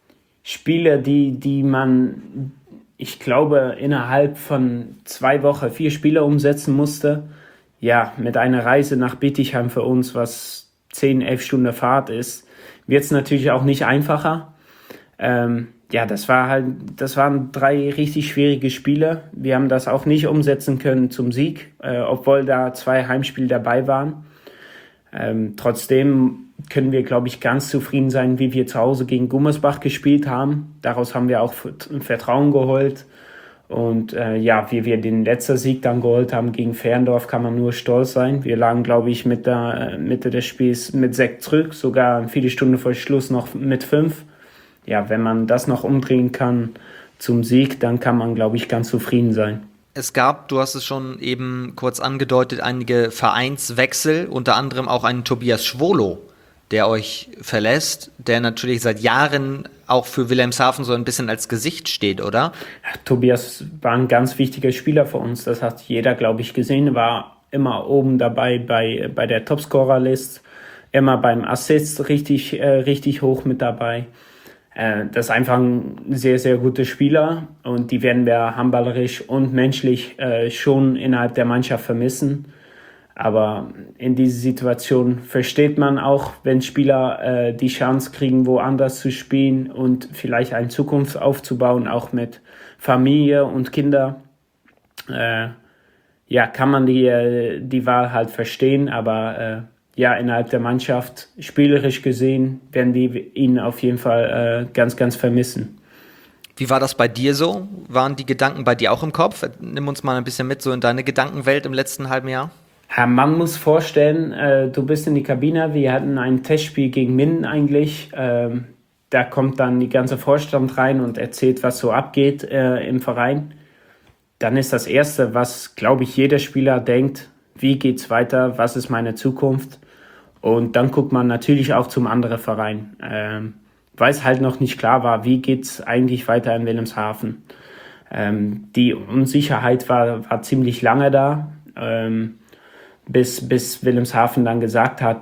Spiele, die, die man... ich glaube, innerhalb von zwei Wochen vier Spiele umsetzen musste. Ja, mit einer Reise nach Bietigheim für uns, was zehn, elf Stunden Fahrt ist, wird es natürlich auch nicht einfacher. Ähm, ja, das war halt, das waren drei richtig schwierige Spiele. Wir haben das auch nicht umsetzen können zum Sieg, äh, obwohl da zwei Heimspiele dabei waren. Ähm, trotzdem können wir, glaube ich, ganz zufrieden sein, wie wir zu Hause gegen Gummersbach gespielt haben. Daraus haben wir auch Vertrauen geholt. Und äh, ja, wie wir den letzten Sieg dann geholt haben gegen Ferndorf, kann man nur stolz sein. Wir lagen, glaube ich, mit der äh, Mitte des Spiels mit sechs zurück, sogar viele Stunden vor Schluss noch mit fünf. Ja, wenn man das noch umdrehen kann zum Sieg, dann kann man, glaube ich, ganz zufrieden sein. Es gab, du hast es schon eben kurz angedeutet, einige Vereinswechsel, unter anderem auch einen Tobias Schwolo, der euch verlässt, der natürlich seit Jahren auch für Wilhelmshaven so ein bisschen als Gesicht steht, oder? Ja, Tobias war ein ganz wichtiger Spieler für uns, das hat jeder, glaube ich, gesehen, war immer oben dabei bei, bei der Topscorer-List, immer beim Assist richtig, äh, richtig hoch mit dabei. Äh, das ist einfach ein sehr, sehr guter Spieler und die werden wir handballerisch und menschlich äh, schon innerhalb der Mannschaft vermissen. Aber in dieser Situation versteht man auch, wenn Spieler äh, die Chance kriegen, woanders zu spielen und vielleicht eine Zukunft aufzubauen, auch mit Familie und Kinder. Äh, ja, kann man die, die Wahl halt verstehen, aber äh, ja, innerhalb der Mannschaft, spielerisch gesehen, werden wir ihn auf jeden Fall äh, ganz, ganz vermissen. Wie war das bei dir so? Waren die Gedanken bei dir auch im Kopf? Nimm uns mal ein bisschen mit so in deine Gedankenwelt im letzten halben Jahr. Ja, man muss vorstellen, äh, du bist in die Kabine, wir hatten ein Testspiel gegen Minden eigentlich. Ähm, da kommt dann die ganze Vorstand rein und erzählt, was so abgeht äh, im Verein. Dann ist das Erste, was, glaube ich, jeder Spieler denkt, wie geht's weiter, was ist meine Zukunft? Und dann guckt man natürlich auch zum anderen Verein, ähm, weil es halt noch nicht klar war, wie geht's eigentlich weiter in Wilhelmshaven. Ähm, die Unsicherheit war, war ziemlich lange da, ähm, bis, bis Wilhelmshaven dann gesagt hat,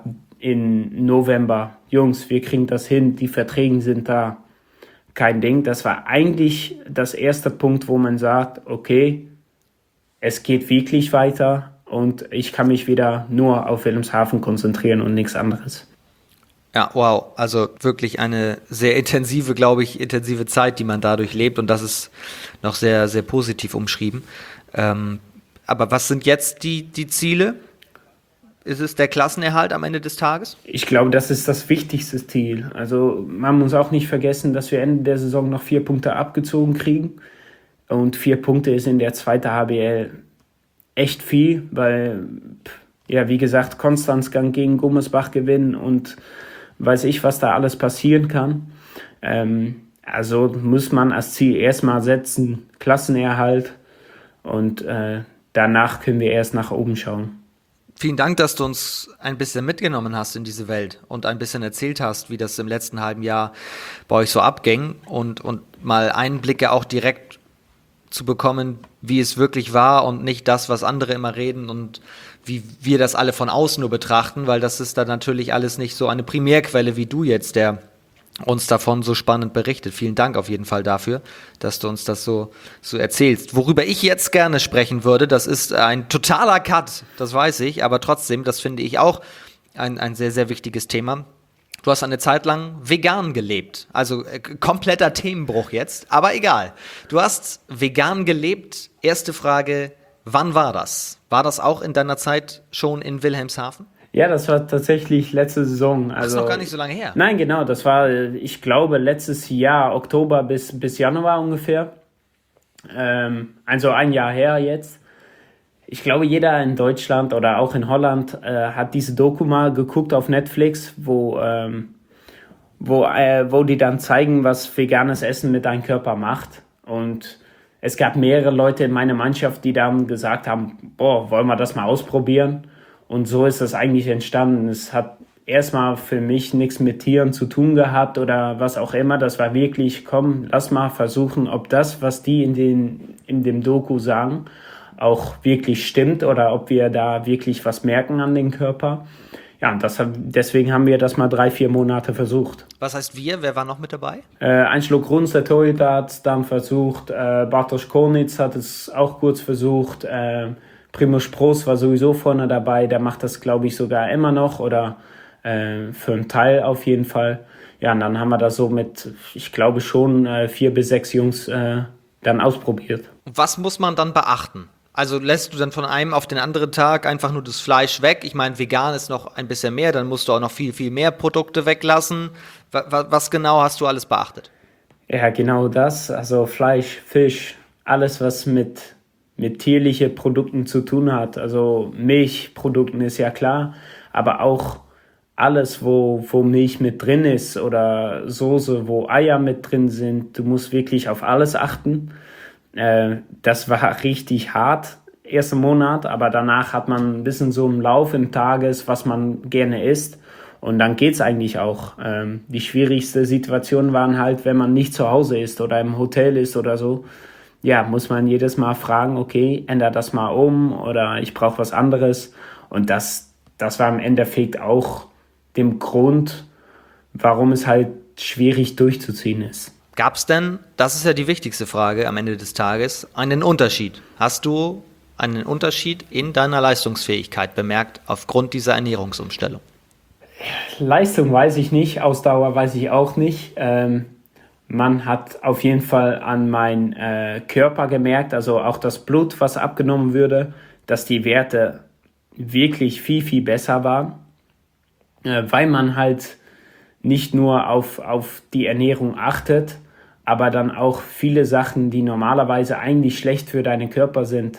in November, Jungs, wir kriegen das hin, die Verträge sind da, kein Ding. Das war eigentlich das erste Punkt, wo man sagt, okay, es geht wirklich weiter und ich kann mich wieder nur auf Wilhelmshaven konzentrieren und nichts anderes. Ja, wow, also wirklich eine sehr intensive, glaube ich, intensive Zeit, die man dadurch lebt und das ist noch sehr, sehr positiv umschrieben. Ähm, aber was sind jetzt die, die Ziele? Ist es der Klassenerhalt am Ende des Tages? Ich glaube, das ist das wichtigste Ziel. Also man muss auch nicht vergessen, dass wir Ende der Saison noch vier Punkte abgezogen kriegen. Und vier Punkte ist in der zweiten H B L echt viel, weil, ja, wie gesagt, Konstanzgang gegen Gummersbach gewinnen und weiß ich, was da alles passieren kann. Ähm, also muss man als Ziel erstmal setzen, Klassenerhalt und äh, danach können wir erst nach oben schauen. Vielen Dank, dass du uns ein bisschen mitgenommen hast in diese Welt und ein bisschen erzählt hast, wie das im letzten halben Jahr bei euch so abging und, und mal Einblicke auch direkt zu bekommen, wie es wirklich war und nicht das, was andere immer reden und wie wir das alle von außen nur betrachten, weil das ist dann natürlich alles nicht so eine Primärquelle wie du jetzt, der uns davon so spannend berichtet. Vielen Dank auf jeden Fall dafür, dass du uns das so, so erzählst. Worüber ich jetzt gerne sprechen würde, das ist ein totaler Cut, das weiß ich, aber trotzdem, das finde ich auch ein, ein sehr, sehr wichtiges Thema. Du hast eine Zeit lang vegan gelebt, also äh, kompletter Themenbruch jetzt, aber egal. Du hast vegan gelebt. Erste Frage, wann war das? War das auch in deiner Zeit schon in Wilhelmshaven? Ja, das war tatsächlich letzte Saison. Also, das ist noch gar nicht so lange her. Nein, genau, das war, ich glaube, letztes Jahr, Oktober bis, bis Januar ungefähr. Ähm, also ein Jahr her jetzt. Ich glaube, jeder in Deutschland oder auch in Holland äh, hat diese Doku mal geguckt auf Netflix, wo, ähm, wo, äh, wo die dann zeigen, was veganes Essen mit deinem Körper macht. Und es gab mehrere Leute in meiner Mannschaft, die dann gesagt haben, boah, wollen wir das mal ausprobieren? Und so ist das eigentlich entstanden. Es hat erstmal für mich nichts mit Tieren zu tun gehabt oder was auch immer. Das war wirklich, komm, lass mal versuchen, ob das, was die in, den, in dem Doku sagen, auch wirklich stimmt oder ob wir da wirklich was merken an den Körper. Ja, und das, deswegen haben wir das mal drei, vier Monate versucht. Was heißt wir? Wer war noch mit dabei? Äh, Einschlo Grunz, der Torhüter, hat es dann versucht. Äh, Bartosz Kornitz hat es auch kurz versucht. Äh, Primo Spross war sowieso vorne dabei. Der macht das, glaube ich, sogar immer noch oder äh, für einen Teil auf jeden Fall. Ja, und dann haben wir das so mit, ich glaube schon, äh, vier bis sechs Jungs äh, dann ausprobiert. Was muss man dann beachten? Also lässt du dann von einem auf den anderen Tag einfach nur das Fleisch weg? Ich meine, vegan ist noch ein bisschen mehr, dann musst du auch noch viel, viel mehr Produkte weglassen. Was, was genau hast du alles beachtet? Ja, genau das. Also Fleisch, Fisch, alles, was mit, mit tierlichen Produkten zu tun hat. Also Milchprodukten ist ja klar, aber auch alles, wo, wo Milch mit drin ist oder Soße, wo Eier mit drin sind. Du musst wirklich auf alles achten. Äh, das war richtig hart, ersten Monat, aber danach hat man ein bisschen so einen Lauf im Tages, was man gerne isst. Und dann geht's eigentlich auch. Ähm, die schwierigste Situation waren halt, wenn man nicht zu Hause ist oder im Hotel ist oder so. Ja, muss man jedes Mal fragen, okay, ändere das mal um oder ich brauche was anderes. Und das, das war im Endeffekt auch dem Grund, warum es halt schwierig durchzuziehen ist. Gab es denn, das ist ja die wichtigste Frage am Ende des Tages, einen Unterschied? Hast du einen Unterschied in deiner Leistungsfähigkeit bemerkt aufgrund dieser Ernährungsumstellung? Leistung weiß ich nicht, Ausdauer weiß ich auch nicht. Ähm, man hat auf jeden Fall an meinen äh, Körper gemerkt, also auch das Blut, was abgenommen würde, dass die Werte wirklich viel, viel besser waren, äh, weil man halt nicht nur auf, auf die Ernährung achtet, aber dann auch viele Sachen, die normalerweise eigentlich schlecht für deinen Körper sind,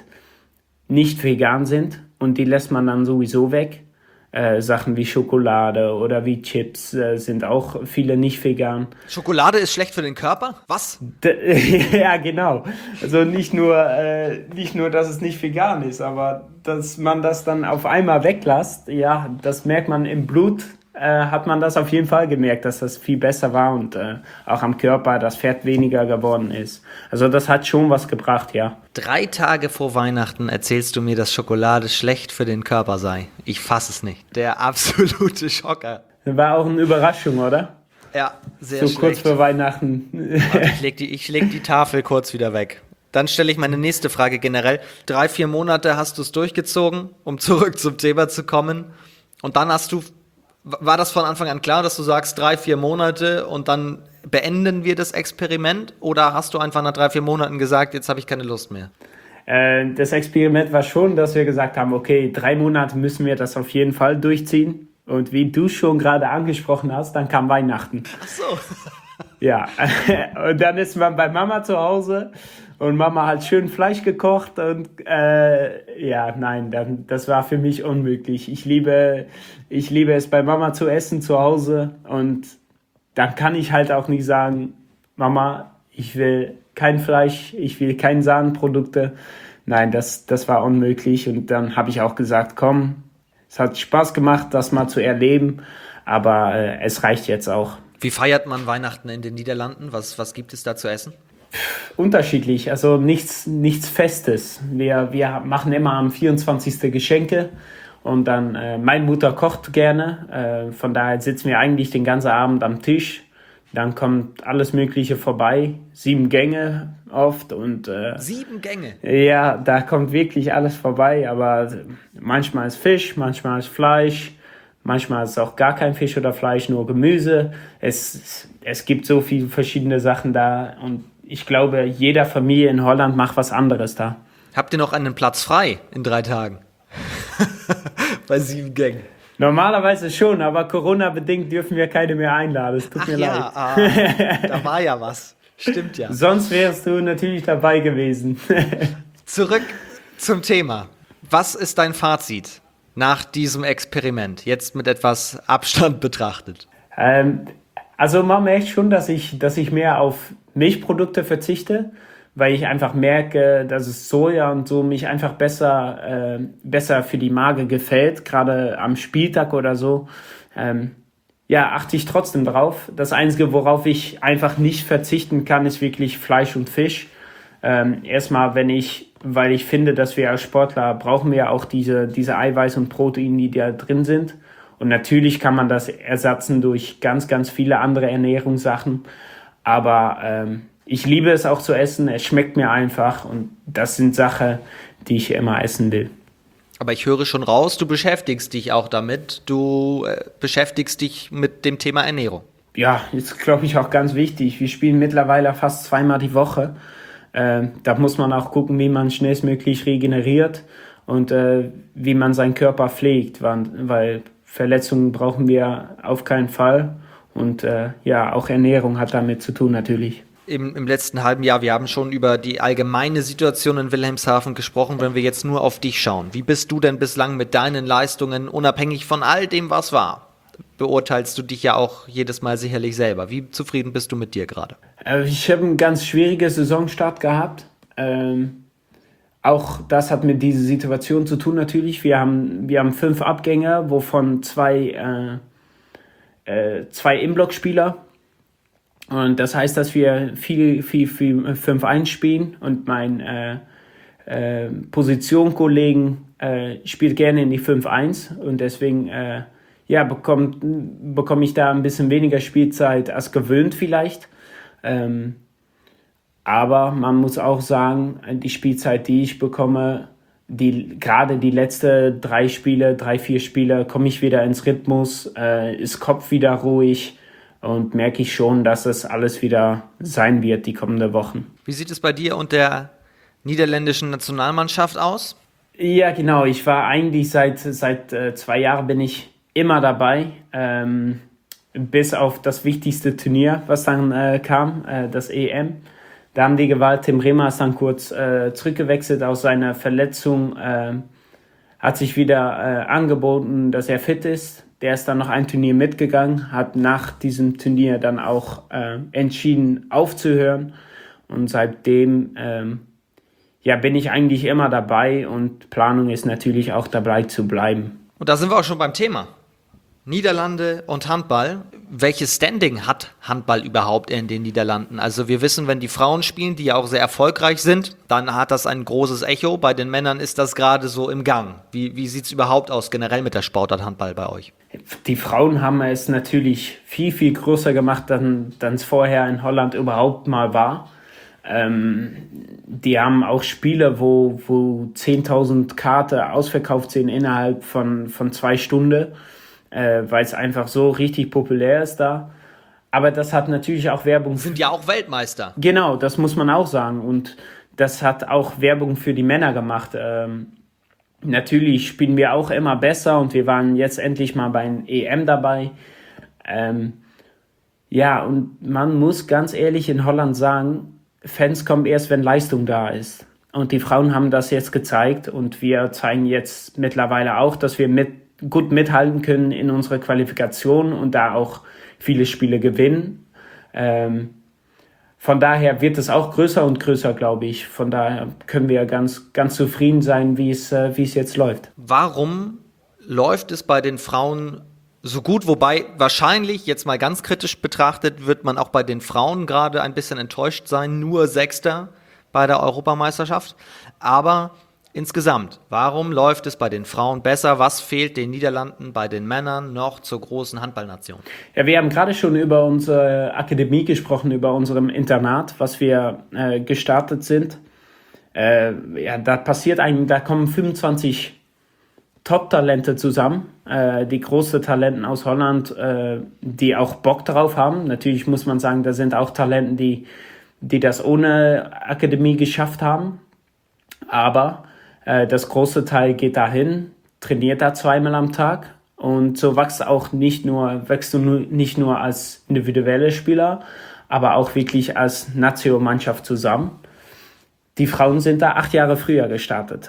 nicht vegan sind und die lässt man dann sowieso weg. Äh, Sachen wie Schokolade oder wie Chips äh, sind auch viele nicht vegan. Schokolade ist schlecht für den Körper? Was? D- ja, genau. Also nicht nur, äh, nicht nur, dass es nicht vegan ist, aber dass man das dann auf einmal weglässt, ja, das merkt man im Blut, äh, hat man das auf jeden Fall gemerkt, dass das viel besser war und äh, auch am Körper das Fett weniger geworden ist. Also das hat schon was gebracht, ja. Drei Tage vor Weihnachten erzählst du mir, dass Schokolade schlecht für den Körper sei. Ich fass es nicht. Der absolute Schocker. War auch eine Überraschung, oder? Ja, sehr so schlecht. kurz vor Weihnachten. Warte, ich leg die, ich leg die Tafel kurz wieder weg. Dann stelle ich meine nächste Frage generell. Drei, vier Monate hast du es durchgezogen, um zurück zum Thema zu kommen. Und dann hast du, war das von Anfang an klar, dass du sagst, drei, vier Monate und dann beenden wir das Experiment? Oder hast du einfach nach drei, vier Monaten gesagt, jetzt habe ich keine Lust mehr? Äh, das Experiment war schon, dass wir gesagt haben, okay, drei Monate müssen wir das auf jeden Fall durchziehen. Und wie du schon gerade angesprochen hast, dann kam Weihnachten. Ach so. Ja, und dann ist man bei Mama zu Hause und Mama hat schön Fleisch gekocht und äh, ja, nein, dann, das war für mich unmöglich. Ich liebe, ich liebe es, bei Mama zu essen zu Hause und dann kann ich halt auch nicht sagen, Mama, ich will kein Fleisch, ich will keine Sahnenprodukte. Nein, das, das war unmöglich und dann habe ich auch gesagt, komm, es hat Spaß gemacht, das mal zu erleben, aber äh, es reicht jetzt auch. Wie feiert man Weihnachten in den Niederlanden? Was, was gibt es da zu essen? Unterschiedlich, also nichts, nichts Festes. Wir, wir machen immer am vierundzwanzigsten Geschenke und dann, äh, meine Mutter kocht gerne, äh, von daher sitzen wir eigentlich den ganzen Abend am Tisch. Dann kommt alles Mögliche vorbei, sieben Gänge oft und äh, Sieben Gänge? Ja, da kommt wirklich alles vorbei, aber manchmal ist Fisch, manchmal ist Fleisch, manchmal ist auch gar kein Fisch oder Fleisch, nur Gemüse. Es, es gibt so viele verschiedene Sachen da und ich glaube, jeder Familie in Holland macht was anderes da. Habt ihr noch einen Platz frei in drei Tagen? Bei sieben Gängen. Normalerweise schon, aber Corona-bedingt dürfen wir keine mehr einladen. Es tut Ach mir ja, leid. ah, da war ja was. Stimmt ja. Sonst wärst du natürlich dabei gewesen. Zurück zum Thema. Was ist dein Fazit nach diesem Experiment, jetzt mit etwas Abstand betrachtet? Ähm, also man merkt schon, dass ich, dass ich mehr auf Milchprodukte verzichte, weil ich einfach merke, dass es Soja und so mich einfach besser, äh, besser für die Magen gefällt, gerade am Spieltag oder so. Ähm, ja, achte ich trotzdem drauf. Das Einzige, worauf ich einfach nicht verzichten kann, ist wirklich Fleisch und Fisch. Ähm, erstmal, wenn ich, weil ich finde, dass wir als Sportler brauchen wir auch diese, diese Eiweiß und Proteine, die da drin sind. Und natürlich kann man das ersetzen durch ganz, ganz viele andere Ernährungssachen. Aber ähm, ich liebe es auch zu essen, es schmeckt mir einfach und das sind Sachen, die ich immer essen will. Aber ich höre schon raus, du beschäftigst dich auch damit, du äh, beschäftigst dich mit dem Thema Ernährung. Ja, ist, glaube ich, auch ganz wichtig. Wir spielen mittlerweile fast zweimal die Woche. Äh, da muss man auch gucken, wie man schnellstmöglich regeneriert und äh, wie man seinen Körper pflegt, weil, weil Verletzungen brauchen wir auf keinen Fall. Und äh, ja, auch Ernährung hat damit zu tun natürlich. Im, Im letzten halben Jahr, wir haben schon über die allgemeine Situation in Wilhelmshaven gesprochen, wenn wir jetzt nur auf dich schauen. Wie bist du denn bislang mit deinen Leistungen, unabhängig von all dem, was war? Beurteilst du dich ja auch jedes Mal sicherlich selber. Wie zufrieden bist du mit dir gerade? Äh, ich habe einen ganz schwierigen Saisonstart gehabt. Ähm, auch das hat mit dieser Situation zu tun natürlich. Wir haben, wir haben fünf Abgänge, wovon zwei, äh, äh, zwei Inblock-Spieler. Und das heißt, dass wir viel, viel, viel fünf eins spielen und mein äh, äh, Positionkollegen äh, spielt gerne in die fünf eins und deswegen äh, ja, bekomme bekomm ich da ein bisschen weniger Spielzeit als gewöhnt vielleicht. Ähm, aber man muss auch sagen, die Spielzeit, die ich bekomme, die, gerade die letzten drei Spiele, drei, vier Spiele, komme ich wieder ins Rhythmus, äh, ist Kopf wieder ruhig und merke ich schon, dass es alles wieder sein wird die kommenden Wochen. Wie sieht es bei dir und der niederländischen Nationalmannschaft aus? Ja, genau. Ich war eigentlich seit, seit äh, zwei Jahren bin ich immer dabei, ähm, bis auf das wichtigste Turnier, was dann äh, kam, äh, das E M. Da haben die Gewalt, Tim Remer ist dann kurz äh, zurückgewechselt aus seiner Verletzung, äh, hat sich wieder äh, angeboten, dass er fit ist. Der ist dann noch ein Turnier mitgegangen, hat nach diesem Turnier dann auch äh, entschieden aufzuhören. Und seitdem ähm, ja, bin ich eigentlich immer dabei und Planung ist natürlich auch dabei zu bleiben. Und da sind wir auch schon beim Thema. Niederlande und Handball. Welches Standing hat Handball überhaupt in den Niederlanden? Also wir wissen, wenn die Frauen spielen, die ja auch sehr erfolgreich sind, dann hat das ein großes Echo. Bei den Männern ist das gerade so im Gang. Wie, wie sieht es überhaupt aus generell mit der Sportart Handball bei euch? Die Frauen haben es natürlich viel, viel größer gemacht, dann es vorher in Holland überhaupt mal war. Ähm, die haben auch Spiele, wo, wo zehntausend Karten ausverkauft sind innerhalb von, von zwei Stunden. Äh, weil es einfach so richtig populär ist da. Aber das hat natürlich auch Werbung. Sind ja auch Weltmeister. Genau, das muss man auch sagen. Und das hat auch Werbung für die Männer gemacht. Ähm, natürlich spielen wir auch immer besser und wir waren jetzt endlich mal beim E M dabei. Ähm, ja, und man muss ganz ehrlich in Holland sagen, Fans kommen erst, wenn Leistung da ist. Und die Frauen haben das jetzt gezeigt und wir zeigen jetzt mittlerweile auch, dass wir mit gut mithalten können in unserer Qualifikation und da auch viele Spiele gewinnen. Ähm, von daher wird es auch größer und größer, glaube ich. Von daher können wir ganz, ganz zufrieden sein, wie es, äh, wie es jetzt läuft. Warum läuft es bei den Frauen so gut? Wobei wahrscheinlich, jetzt mal ganz kritisch betrachtet, wird man auch bei den Frauen gerade ein bisschen enttäuscht sein. Nur Sechster bei der Europameisterschaft. Aber insgesamt, warum läuft es bei den Frauen besser? Was fehlt den Niederlanden bei den Männern noch zur großen Handballnation? Ja, wir haben gerade schon über unsere Akademie gesprochen, über unserem Internat, was wir äh, gestartet sind. Äh, ja, da passiert eigentlich, da kommen fünfundzwanzig Top-Talente zusammen, äh, die großen Talenten aus Holland, äh, die auch Bock drauf haben. Natürlich muss man sagen, da sind auch Talenten, die, die das ohne Akademie geschafft haben. Aber das große Teil geht dahin, trainiert da zweimal am Tag und so wächst auch nicht nur, wächst du nicht nur als individuelle Spieler, aber auch wirklich als Nationalmannschaft zusammen. Die Frauen sind da acht Jahre früher gestartet.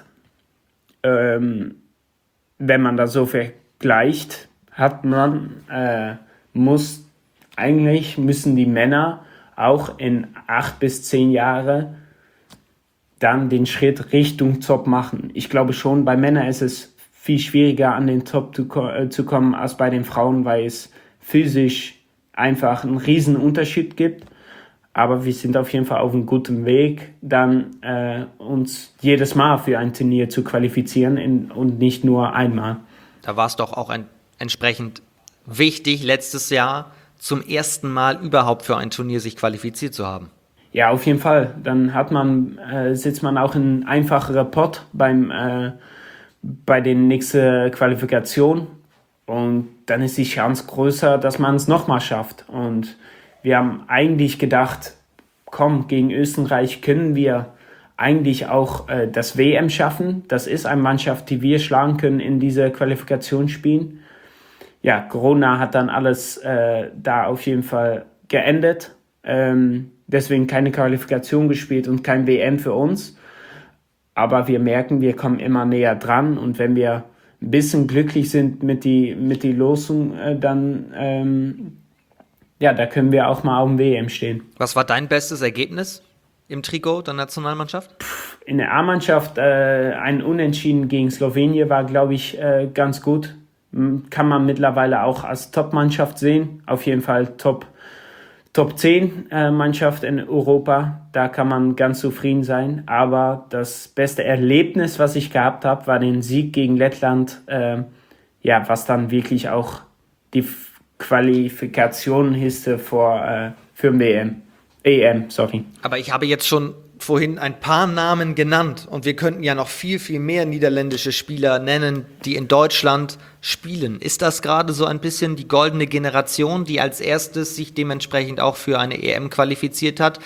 Ähm, wenn man das so vergleicht, hat man, äh, muss, eigentlich müssen die Männer auch in acht bis zehn Jahre dann den Schritt Richtung Top machen. Ich glaube schon, bei Männern ist es viel schwieriger, an den Top zu, äh, zu kommen, als bei den Frauen, weil es physisch einfach einen riesen Unterschied gibt. Aber wir sind auf jeden Fall auf einem guten Weg, dann äh, uns jedes Mal für ein Turnier zu qualifizieren in, und nicht nur einmal. Da war es doch auch ein, entsprechend wichtig, letztes Jahr zum ersten Mal überhaupt für ein Turnier sich qualifiziert zu haben. Ja, auf jeden Fall. Dann hat man, äh, sitzt man auch in einfacherer Pot beim, äh, bei den nächsten Qualifikationen und dann ist die Chance größer, dass man es nochmal schafft. Und wir haben eigentlich gedacht, komm, gegen Österreich können wir eigentlich auch äh, das W M schaffen. Das ist eine Mannschaft, die wir schlagen können in diese Qualifikationsspielen. Ja, Corona hat dann alles äh, da auf jeden Fall geendet. Ähm, Deswegen keine Qualifikation gespielt und kein W M für uns. Aber wir merken, wir kommen immer näher dran. Und wenn wir ein bisschen glücklich sind mit die, mit die Losung, äh, dann ähm, ja, da können wir auch mal auf dem W M stehen. Was war dein bestes Ergebnis im Trikot der Nationalmannschaft? In der A-Mannschaft äh, ein Unentschieden gegen Slowenien war, glaube ich, äh, ganz gut. Kann man mittlerweile auch als Top-Mannschaft sehen. Auf jeden Fall Top Top zehn äh, Mannschaft in Europa, da kann man ganz zufrieden sein. Aber das beste Erlebnis, was ich gehabt habe, war den Sieg gegen Lettland, äh, ja, was dann wirklich auch die Qualifikationsliste für, äh, für W M. E M, sorry. Aber ich habe jetzt schon vorhin ein paar Namen genannt und wir könnten ja noch viel, viel mehr niederländische Spieler nennen, die in Deutschland spielen. Ist das gerade so ein bisschen die goldene Generation, die als erstes sich dementsprechend auch für eine E M qualifiziert hat?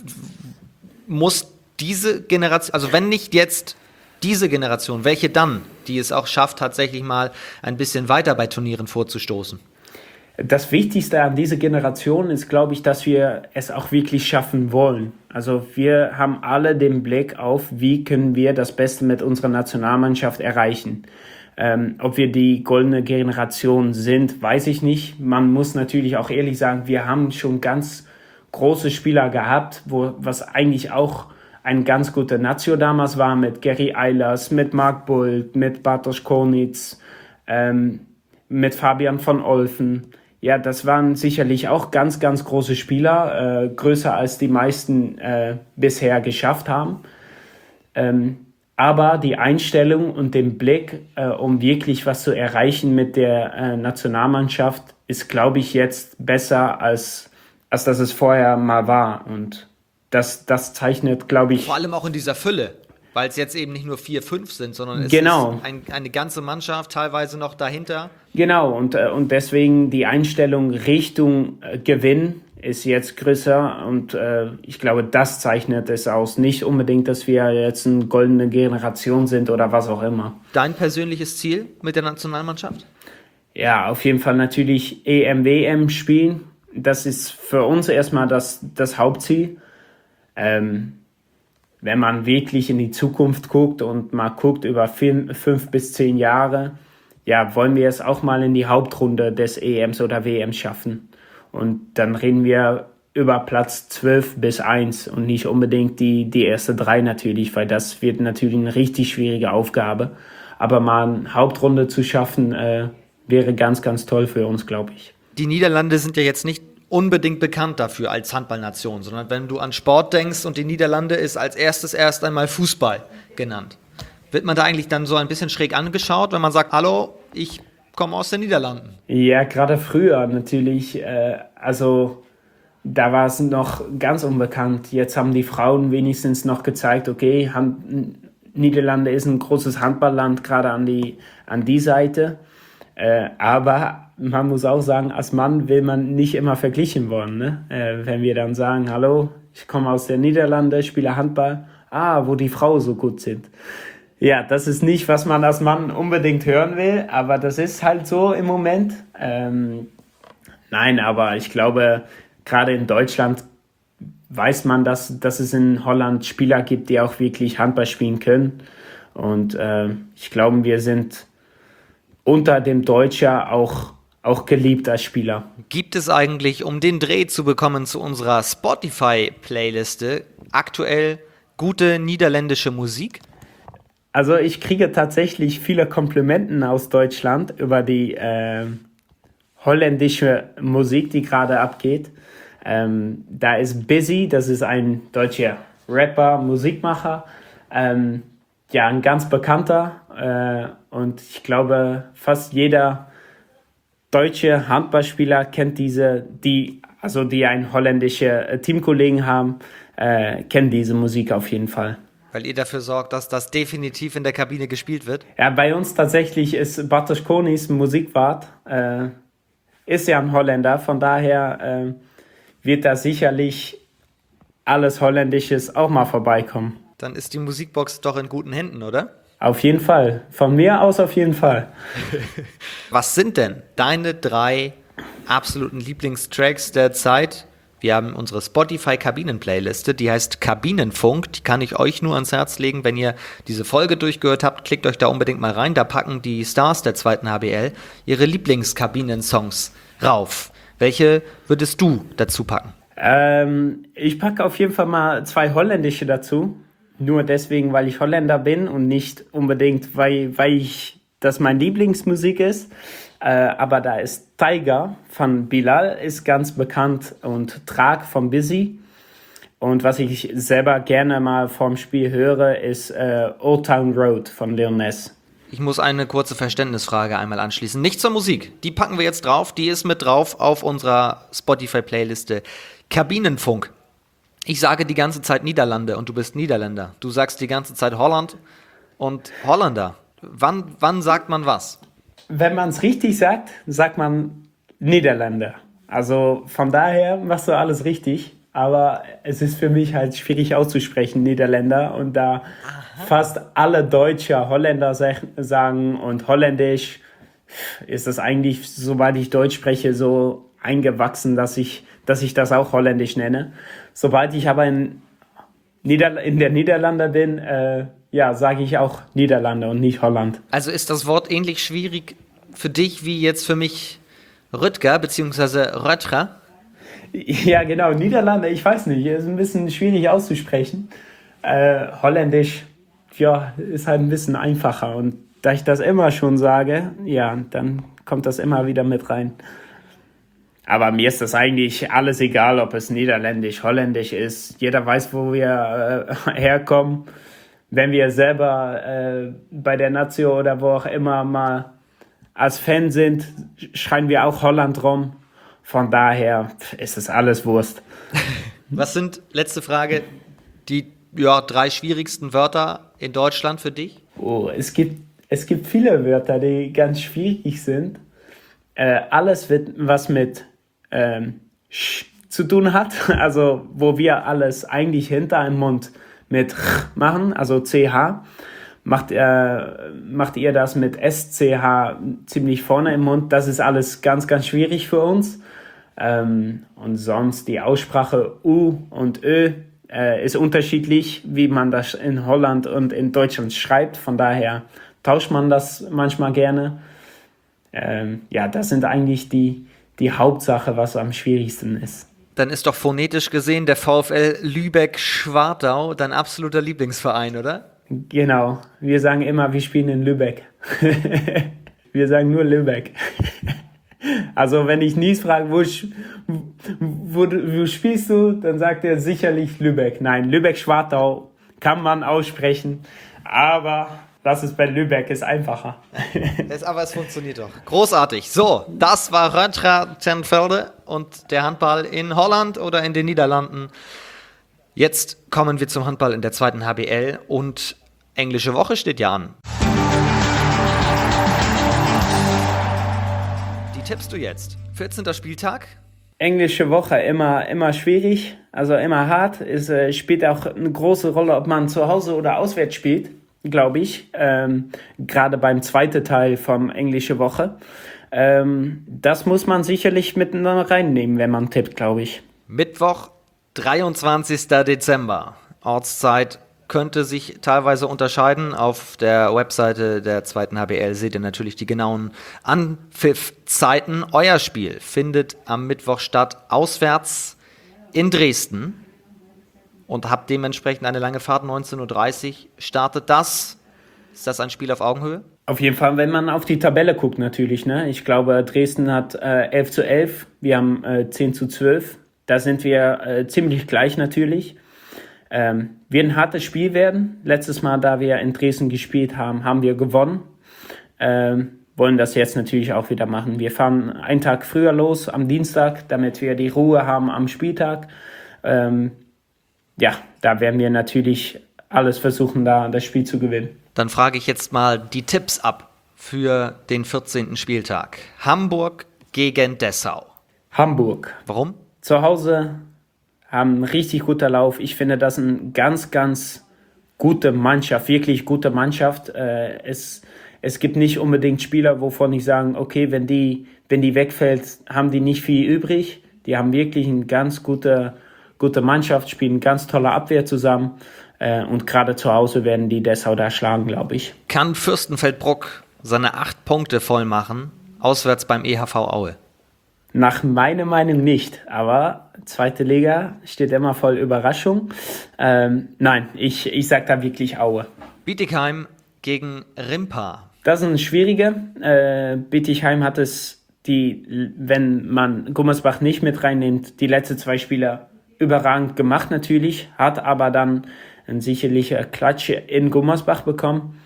Muss diese Generation, also wenn nicht jetzt diese Generation, welche dann, die es auch schafft, tatsächlich mal ein bisschen weiter bei Turnieren vorzustoßen? Das Wichtigste an dieser Generation ist, glaube ich, dass wir es auch wirklich schaffen wollen. Also wir haben alle den Blick auf, wie können wir das Beste mit unserer Nationalmannschaft erreichen. Ähm, ob wir die goldene Generation sind, weiß ich nicht. Man muss natürlich auch ehrlich sagen, wir haben schon ganz große Spieler gehabt, wo was eigentlich auch ein ganz guter Nazio damals war, mit Gary Eilers, mit Marc Bult, mit Bartosz Kornitz, ähm, mit Fabian von Olfen. Ja, das waren sicherlich auch ganz, ganz große Spieler, äh, größer als die meisten äh, bisher geschafft haben. Ähm, aber die Einstellung und den Blick, äh, um wirklich was zu erreichen mit der äh, Nationalmannschaft, ist, glaube ich, jetzt besser, als, als dass es vorher mal war. Und das, das zeichnet, glaube ich... Vor allem auch in dieser Fülle. Weil es jetzt eben nicht nur vier, fünf sind, sondern es genau. ist ein, eine ganze Mannschaft, teilweise noch dahinter. Genau, und, und deswegen die Einstellung Richtung äh, Gewinn ist jetzt größer und äh, ich glaube, das zeichnet es aus. Nicht unbedingt, dass wir jetzt eine goldene Generation sind oder was auch immer. Dein persönliches Ziel mit der Nationalmannschaft? Ja, auf jeden Fall natürlich E M, W M spielen. Das ist für uns erstmal das, das Hauptziel. Ähm, Wenn man wirklich in die Zukunft guckt und mal guckt über fünf bis zehn Jahre, ja, wollen wir es auch mal in die Hauptrunde des E Ms oder W Ms schaffen. Und dann reden wir über Platz zwölf bis eins und nicht unbedingt die, die erste drei natürlich, weil das wird natürlich eine richtig schwierige Aufgabe. Aber mal eine Hauptrunde zu schaffen, äh, wäre ganz, ganz toll für uns, glaube ich. Die Niederlande sind ja jetzt nicht unbedingt bekannt dafür als Handballnation, sondern wenn du an Sport denkst und die Niederlande ist als erstes erst einmal Fußball genannt. Wird man da eigentlich dann so ein bisschen schräg angeschaut, wenn man sagt, hallo, ich komme aus den Niederlanden? Ja, gerade früher natürlich, äh, also da war es noch ganz unbekannt. Jetzt haben die Frauen wenigstens noch gezeigt, okay, Hand, Niederlande ist ein großes Handballland, gerade an die, an die Seite. Äh, aber man muss auch sagen, als Mann will man nicht immer verglichen worden. Ne? Äh, wenn wir dann sagen, hallo, ich komme aus den Niederlanden, spiele Handball, ah, wo die Frauen so gut sind. Ja, das ist nicht, was man als Mann unbedingt hören will, aber das ist halt so im Moment. Ähm, nein, aber ich glaube, gerade in Deutschland weiß man, dass, dass es in Holland Spieler gibt, die auch wirklich Handball spielen können. Und äh, ich glaube, wir sind unter dem Deutscher auch, auch geliebt als Spieler. Gibt es eigentlich, um den Dreh zu bekommen zu unserer Spotify-Playliste, aktuell gute niederländische Musik? Also ich kriege tatsächlich viele Komplimenten aus Deutschland über die äh, holländische Musik, die gerade abgeht. Ähm, da ist Busy, das ist ein deutscher Rapper, Musikmacher, ähm, ja, ein ganz bekannter äh, und ich glaube, fast jeder deutsche Handballspieler kennt diese, die, also die einen holländischen äh, Teamkollegen haben, äh, kennen diese Musik auf jeden Fall. Weil ihr dafür sorgt, dass das definitiv in der Kabine gespielt wird? Ja, bei uns tatsächlich ist Bartosz Kornitz Musikwart, äh, ist ja ein Holländer, von daher äh, wird da sicherlich alles Holländisches auch mal vorbeikommen. Dann ist die Musikbox doch in guten Händen, oder? Auf jeden Fall. Von mir aus auf jeden Fall. Was sind denn deine drei absoluten Lieblingstracks der Zeit? Wir haben unsere Spotify-Kabinen-Playliste, die heißt Kabinenfunk. Die kann ich euch nur ans Herz legen. Wenn ihr diese Folge durchgehört habt, klickt euch da unbedingt mal rein. Da packen die Stars der zweiten H B L ihre Lieblingskabinen-Songs rauf. Welche würdest du dazu packen? Ähm, ich packe auf jeden Fall mal zwei holländische dazu. Nur deswegen, weil ich Holländer bin und nicht unbedingt, weil, weil ich das meine Lieblingsmusik ist. Äh, aber da ist Tiger von Bilal, ist ganz bekannt, und Trag von Busy. Und was ich selber gerne mal vorm Spiel höre, ist äh, Old Town Road von Lil Nas. Ich muss eine kurze Verständnisfrage einmal anschließen. Nicht zur Musik. Die packen wir jetzt drauf. Die ist mit drauf auf unserer Spotify-Playliste Kabinenfunk. Ich sage die ganze Zeit Niederlande und du bist Niederländer. Du sagst die ganze Zeit Holland und Holländer. Wann, wann sagt man was? Wenn man es richtig sagt, sagt man Niederländer. Also von daher machst du alles richtig. Aber es ist für mich halt schwierig auszusprechen, Niederländer. Und da Aha. fast alle Deutsche Holländer sagen und Holländisch, ist das eigentlich, sobald ich Deutsch spreche, so eingewachsen, dass ich, dass ich das auch Holländisch nenne. Sobald ich aber in, Nieder- in der Niederlande bin, äh, ja, sage ich auch Niederlande und nicht Holland. Also ist das Wort ähnlich schwierig für dich wie jetzt für mich Rüdger bzw. Röttger? Ja, genau, Niederlande, ich weiß nicht, ist ein bisschen schwierig auszusprechen. Äh, Holländisch, ja, ist halt ein bisschen einfacher. Und da ich das immer schon sage, ja, dann kommt das immer wieder mit rein. Aber mir ist das eigentlich alles egal, ob es Niederländisch, Holländisch ist. Jeder weiß, wo wir äh, herkommen. Wenn wir selber äh, bei der Nazio oder wo auch immer mal als Fan sind, schreien wir auch Holland rum. Von daher ist es alles Wurst. Was sind, letzte Frage, die ja, drei schwierigsten Wörter in Deutschland für dich? Oh, es gibt, es gibt viele Wörter, die ganz schwierig sind. Äh, alles, wird, was mit ähm, sch zu tun hat, also wo wir alles eigentlich hinter im Mund mit ch machen, also ch, macht, äh, macht ihr das mit sch ziemlich vorne im Mund. Das ist alles ganz, ganz schwierig für uns. Ähm, und sonst die Aussprache U und Ö äh, ist unterschiedlich, wie man das in Holland und in Deutschland schreibt. Von daher tauscht man das manchmal gerne. Ähm, ja, das sind eigentlich die, die Hauptsache, was am schwierigsten ist. Dann ist doch phonetisch gesehen der VfL Lübeck-Schwartau dein absoluter Lieblingsverein, oder? Genau. Wir sagen immer, wir spielen in Lübeck. Wir sagen nur Lübeck. Also wenn ich Nies frage, wo, wo, wo spielst du, dann sagt er sicherlich Lübeck. Nein, Lübeck-Schwartau kann man aussprechen, aber das ist bei Lübeck, ist einfacher. Das, aber es funktioniert doch. Großartig. So, das war Röttger ten Velde und der Handball in Holland oder in den Niederlanden. Jetzt kommen wir zum Handball in der zweiten H B L und englische Woche steht ja an. Tippst du jetzt? vierzehnter Spieltag? Englische Woche immer, immer schwierig, also immer hart. Es äh, spielt auch eine große Rolle, ob man zu Hause oder auswärts spielt, glaube ich. Ähm, gerade beim zweiten Teil vom englische Woche. Ähm, das muss man sicherlich miteinander reinnehmen, wenn man tippt, glaube ich. Mittwoch, dreiundzwanzigster Dezember. Ortszeit könnte sich teilweise unterscheiden. Auf der Webseite der zweiten H B L seht ihr natürlich die genauen Anpfiffzeiten. Euer Spiel findet am Mittwoch statt, auswärts in Dresden und habt dementsprechend eine lange Fahrt. neunzehn Uhr dreißig startet das. Ist das ein Spiel auf Augenhöhe? Auf jeden Fall, wenn man auf die Tabelle guckt natürlich. Ne? Ich glaube, Dresden hat äh, elf zu elf, wir haben äh, zehn zu zwölf. Da sind wir äh, ziemlich gleich natürlich. Ähm, wird ein hartes Spiel werden. Letztes Mal, da wir in Dresden gespielt haben, haben wir gewonnen. Ähm, wollen das jetzt natürlich auch wieder machen. Wir fahren einen Tag früher los, am Dienstag, damit wir die Ruhe haben am Spieltag. Ähm, ja, da werden wir natürlich alles versuchen, da das Spiel zu gewinnen. Dann frage ich jetzt mal die Tipps ab für den vierzehnten Spieltag. Hamburg gegen Dessau. Hamburg. Warum? Zu Hause haben einen richtig guter Lauf. Ich finde, das ist eine ganz, ganz gute Mannschaft, wirklich gute Mannschaft. Äh, es, es gibt nicht unbedingt Spieler, wovon ich sagen, okay, wenn die, wenn die wegfällt, haben die nicht viel übrig. Die haben wirklich eine ganz gute, gute Mannschaft, spielen ganz tolle Abwehr zusammen. Äh, und gerade zu Hause werden die Dessau da schlagen, glaube ich. Kann Fürstenfeldbruck seine acht Punkte voll machen, auswärts beim E H V Aue? Nach meiner Meinung nicht, aber zweite Liga steht immer voll Überraschung. Ähm, nein, ich, ich sage da wirklich Aue. Bietigheim gegen Rimpa. Das ist ein schwieriger. Äh, Bietigheim hat es, die, wenn man Gummersbach nicht mit reinnimmt, die letzten zwei Spieler überragend gemacht natürlich, hat aber dann eine sicherliche Klatsche in Gummersbach bekommen.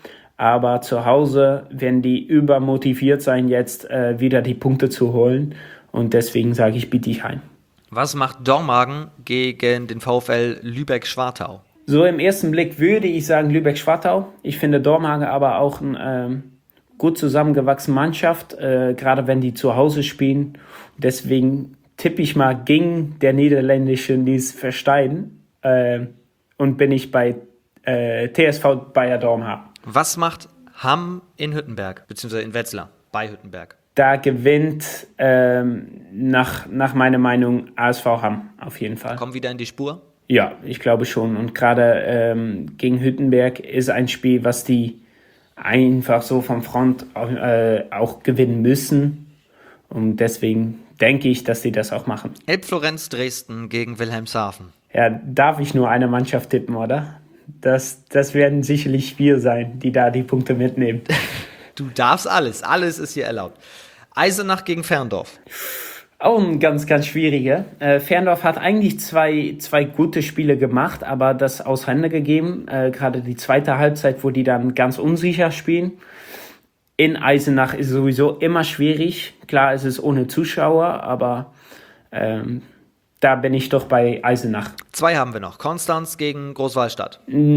Aber zu Hause werden die übermotiviert sein, jetzt äh, wieder die Punkte zu holen. Und deswegen sage ich Bietigheim. Was macht Dormagen gegen den VfL Lübeck-Schwartau? So im ersten Blick würde ich sagen Lübeck-Schwartau. Ich finde Dormagen aber auch eine ähm, gut zusammengewachsene Mannschaft, äh, gerade wenn die zu Hause spielen. Deswegen tippe ich mal gegen der niederländische Nies Verstein äh, und bin ich bei äh, T S V Bayer Dormagen. Was macht Hamm in Hüttenberg, beziehungsweise in Wetzlar, bei Hüttenberg? Da gewinnt ähm, nach, nach meiner Meinung A S V Hamm auf jeden Fall. Kommen wieder in die Spur? Ja, ich glaube schon. Und gerade ähm, gegen Hüttenberg ist ein Spiel, was die einfach so vom Front auch, äh, auch gewinnen müssen. Und deswegen denke ich, dass sie das auch machen. Elbflorenz Dresden gegen Wilhelmshaven. Ja, darf ich nur eine Mannschaft tippen, oder? Das, das werden sicherlich wir sein, die da die Punkte mitnehmen. Du darfst alles. Alles ist hier erlaubt. Eisenach gegen Ferndorf. Auch ein ganz, ganz schwieriger. Äh, Ferndorf hat eigentlich zwei, zwei gute Spiele gemacht, aber das auseinandergegeben. Äh, gerade die zweite Halbzeit, wo die dann ganz unsicher spielen. In Eisenach ist sowieso immer schwierig. Klar, es ist ohne Zuschauer, aber ähm, da bin ich doch bei Eisenach. Zwei haben wir noch. Konstanz gegen Großwallstadt.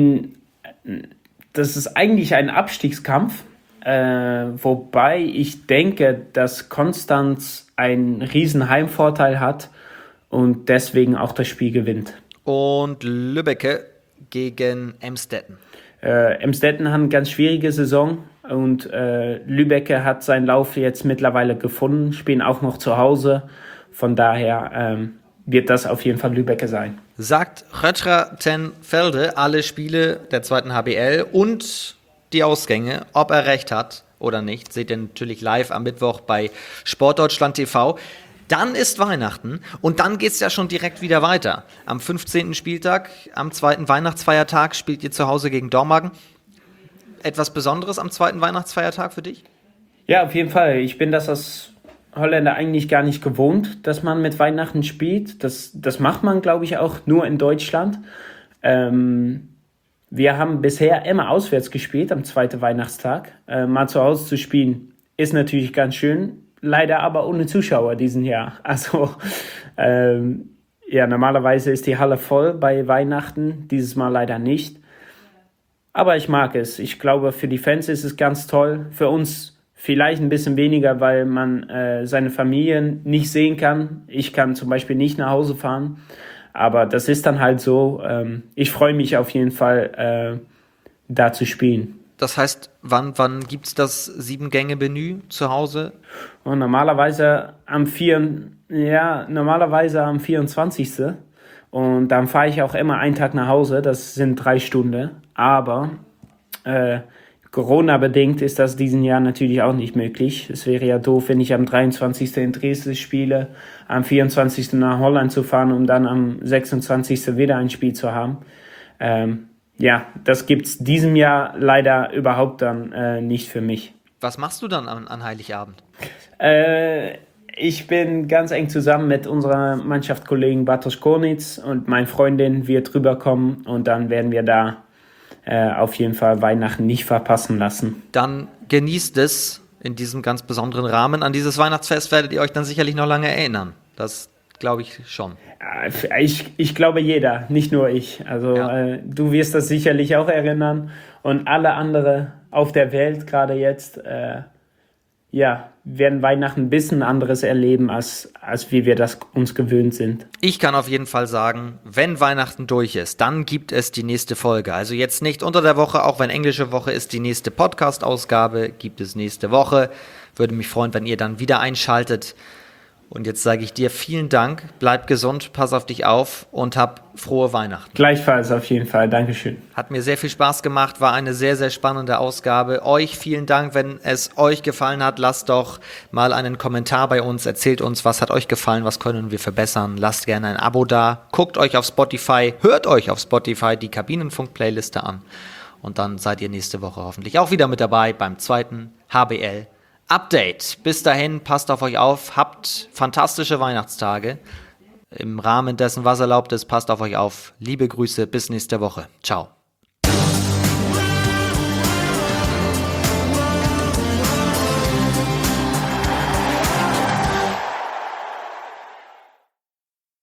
Das ist eigentlich ein Abstiegskampf, äh, wobei ich denke, dass Konstanz einen riesen Heimvorteil hat und deswegen auch das Spiel gewinnt. Und Lübbecke gegen Emstetten. Äh, Emstetten hat eine ganz schwierige Saison und äh, Lübbecke hat seinen Lauf jetzt mittlerweile gefunden, spielen auch noch zu Hause. Von daher ähm, wird das auf jeden Fall Lübbecke sein. Sagt Röttger ten Velde alle Spiele der zweiten H B L und die Ausgänge, ob er recht hat oder nicht, seht ihr natürlich live am Mittwoch bei Sportdeutschland T V. Dann ist Weihnachten und dann geht's ja schon direkt wieder weiter. Am fünfzehnten Spieltag, am zweiten Weihnachtsfeiertag spielt ihr zu Hause gegen Dormagen. Etwas Besonderes am zweiten Weihnachtsfeiertag für dich? Ja, auf jeden Fall. Ich bin das als Holländer eigentlich gar nicht gewohnt, dass man mit Weihnachten spielt. Das, das macht man, glaube ich, auch nur in Deutschland. Ähm, wir haben bisher immer auswärts gespielt am zweiten Weihnachtstag. Äh, mal zu Hause zu spielen ist natürlich ganz schön. Leider aber ohne Zuschauer diesen Jahr. Also ähm, ja, normalerweise ist die Halle voll bei Weihnachten, dieses Mal leider nicht. Aber ich mag es. Ich glaube, für die Fans ist es ganz toll. Für uns vielleicht ein bisschen weniger, weil man äh, seine Familien nicht sehen kann. Ich kann zum Beispiel nicht nach Hause fahren. Aber das ist dann halt so. Ähm, ich freue mich auf jeden Fall, äh, da zu spielen. Das heißt, wann, wann gibt es das Sieben-Gänge-Menü zu Hause? Und normalerweise am vier, ja, normalerweise am vierundzwanzigsten Und dann fahre ich auch immer einen Tag nach Hause. Das sind drei Stunden. Aber äh, Corona-bedingt ist das diesen Jahr natürlich auch nicht möglich. Es wäre ja doof, wenn ich am dreiundzwanzigsten in Dresden spiele, am vierundzwanzigsten nach Holland zu fahren, um dann am sechsundzwanzigsten wieder ein Spiel zu haben. Ähm, Ja, das gibt's diesem Jahr leider überhaupt dann äh, nicht für mich. Was machst du dann an, an Heiligabend? Äh, ich bin ganz eng zusammen mit unserer Mannschaftskollegen Bartosz Kornitz und meine Freundin wird rüberkommen und dann werden wir da äh, auf jeden Fall Weihnachten nicht verpassen lassen. Dann genießt es in diesem ganz besonderen Rahmen. An dieses Weihnachtsfest werdet ihr euch dann sicherlich noch lange erinnern. Das glaube ich schon. Ich, ich glaube jeder, nicht nur ich. Also ja. äh, du wirst das sicherlich auch erinnern und alle anderen auf der Welt gerade jetzt äh, ja, werden Weihnachten ein bisschen anderes erleben, als, als wie wir das uns gewöhnt sind. Ich kann auf jeden Fall sagen, wenn Weihnachten durch ist, dann gibt es die nächste Folge. Also jetzt nicht unter der Woche, auch wenn englische Woche ist, die nächste Podcast-Ausgabe gibt es nächste Woche. Würde mich freuen, wenn ihr dann wieder einschaltet. Und jetzt sage ich dir vielen Dank, bleib gesund, pass auf dich auf und hab frohe Weihnachten. Gleichfalls auf jeden Fall, Dankeschön. Hat mir sehr viel Spaß gemacht, war eine sehr, sehr spannende Ausgabe. Euch vielen Dank, wenn es euch gefallen hat, lasst doch mal einen Kommentar bei uns, erzählt uns, was hat euch gefallen, was können wir verbessern, lasst gerne ein Abo da, guckt euch auf Spotify, hört euch auf Spotify die Kabinenfunk-Playliste an und dann seid ihr nächste Woche hoffentlich auch wieder mit dabei beim zweiten H B L Update. Bis dahin, passt auf euch auf, habt fantastische Weihnachtstage. Im Rahmen dessen, was erlaubt ist, passt auf euch auf. Liebe Grüße, bis nächste Woche. Ciao.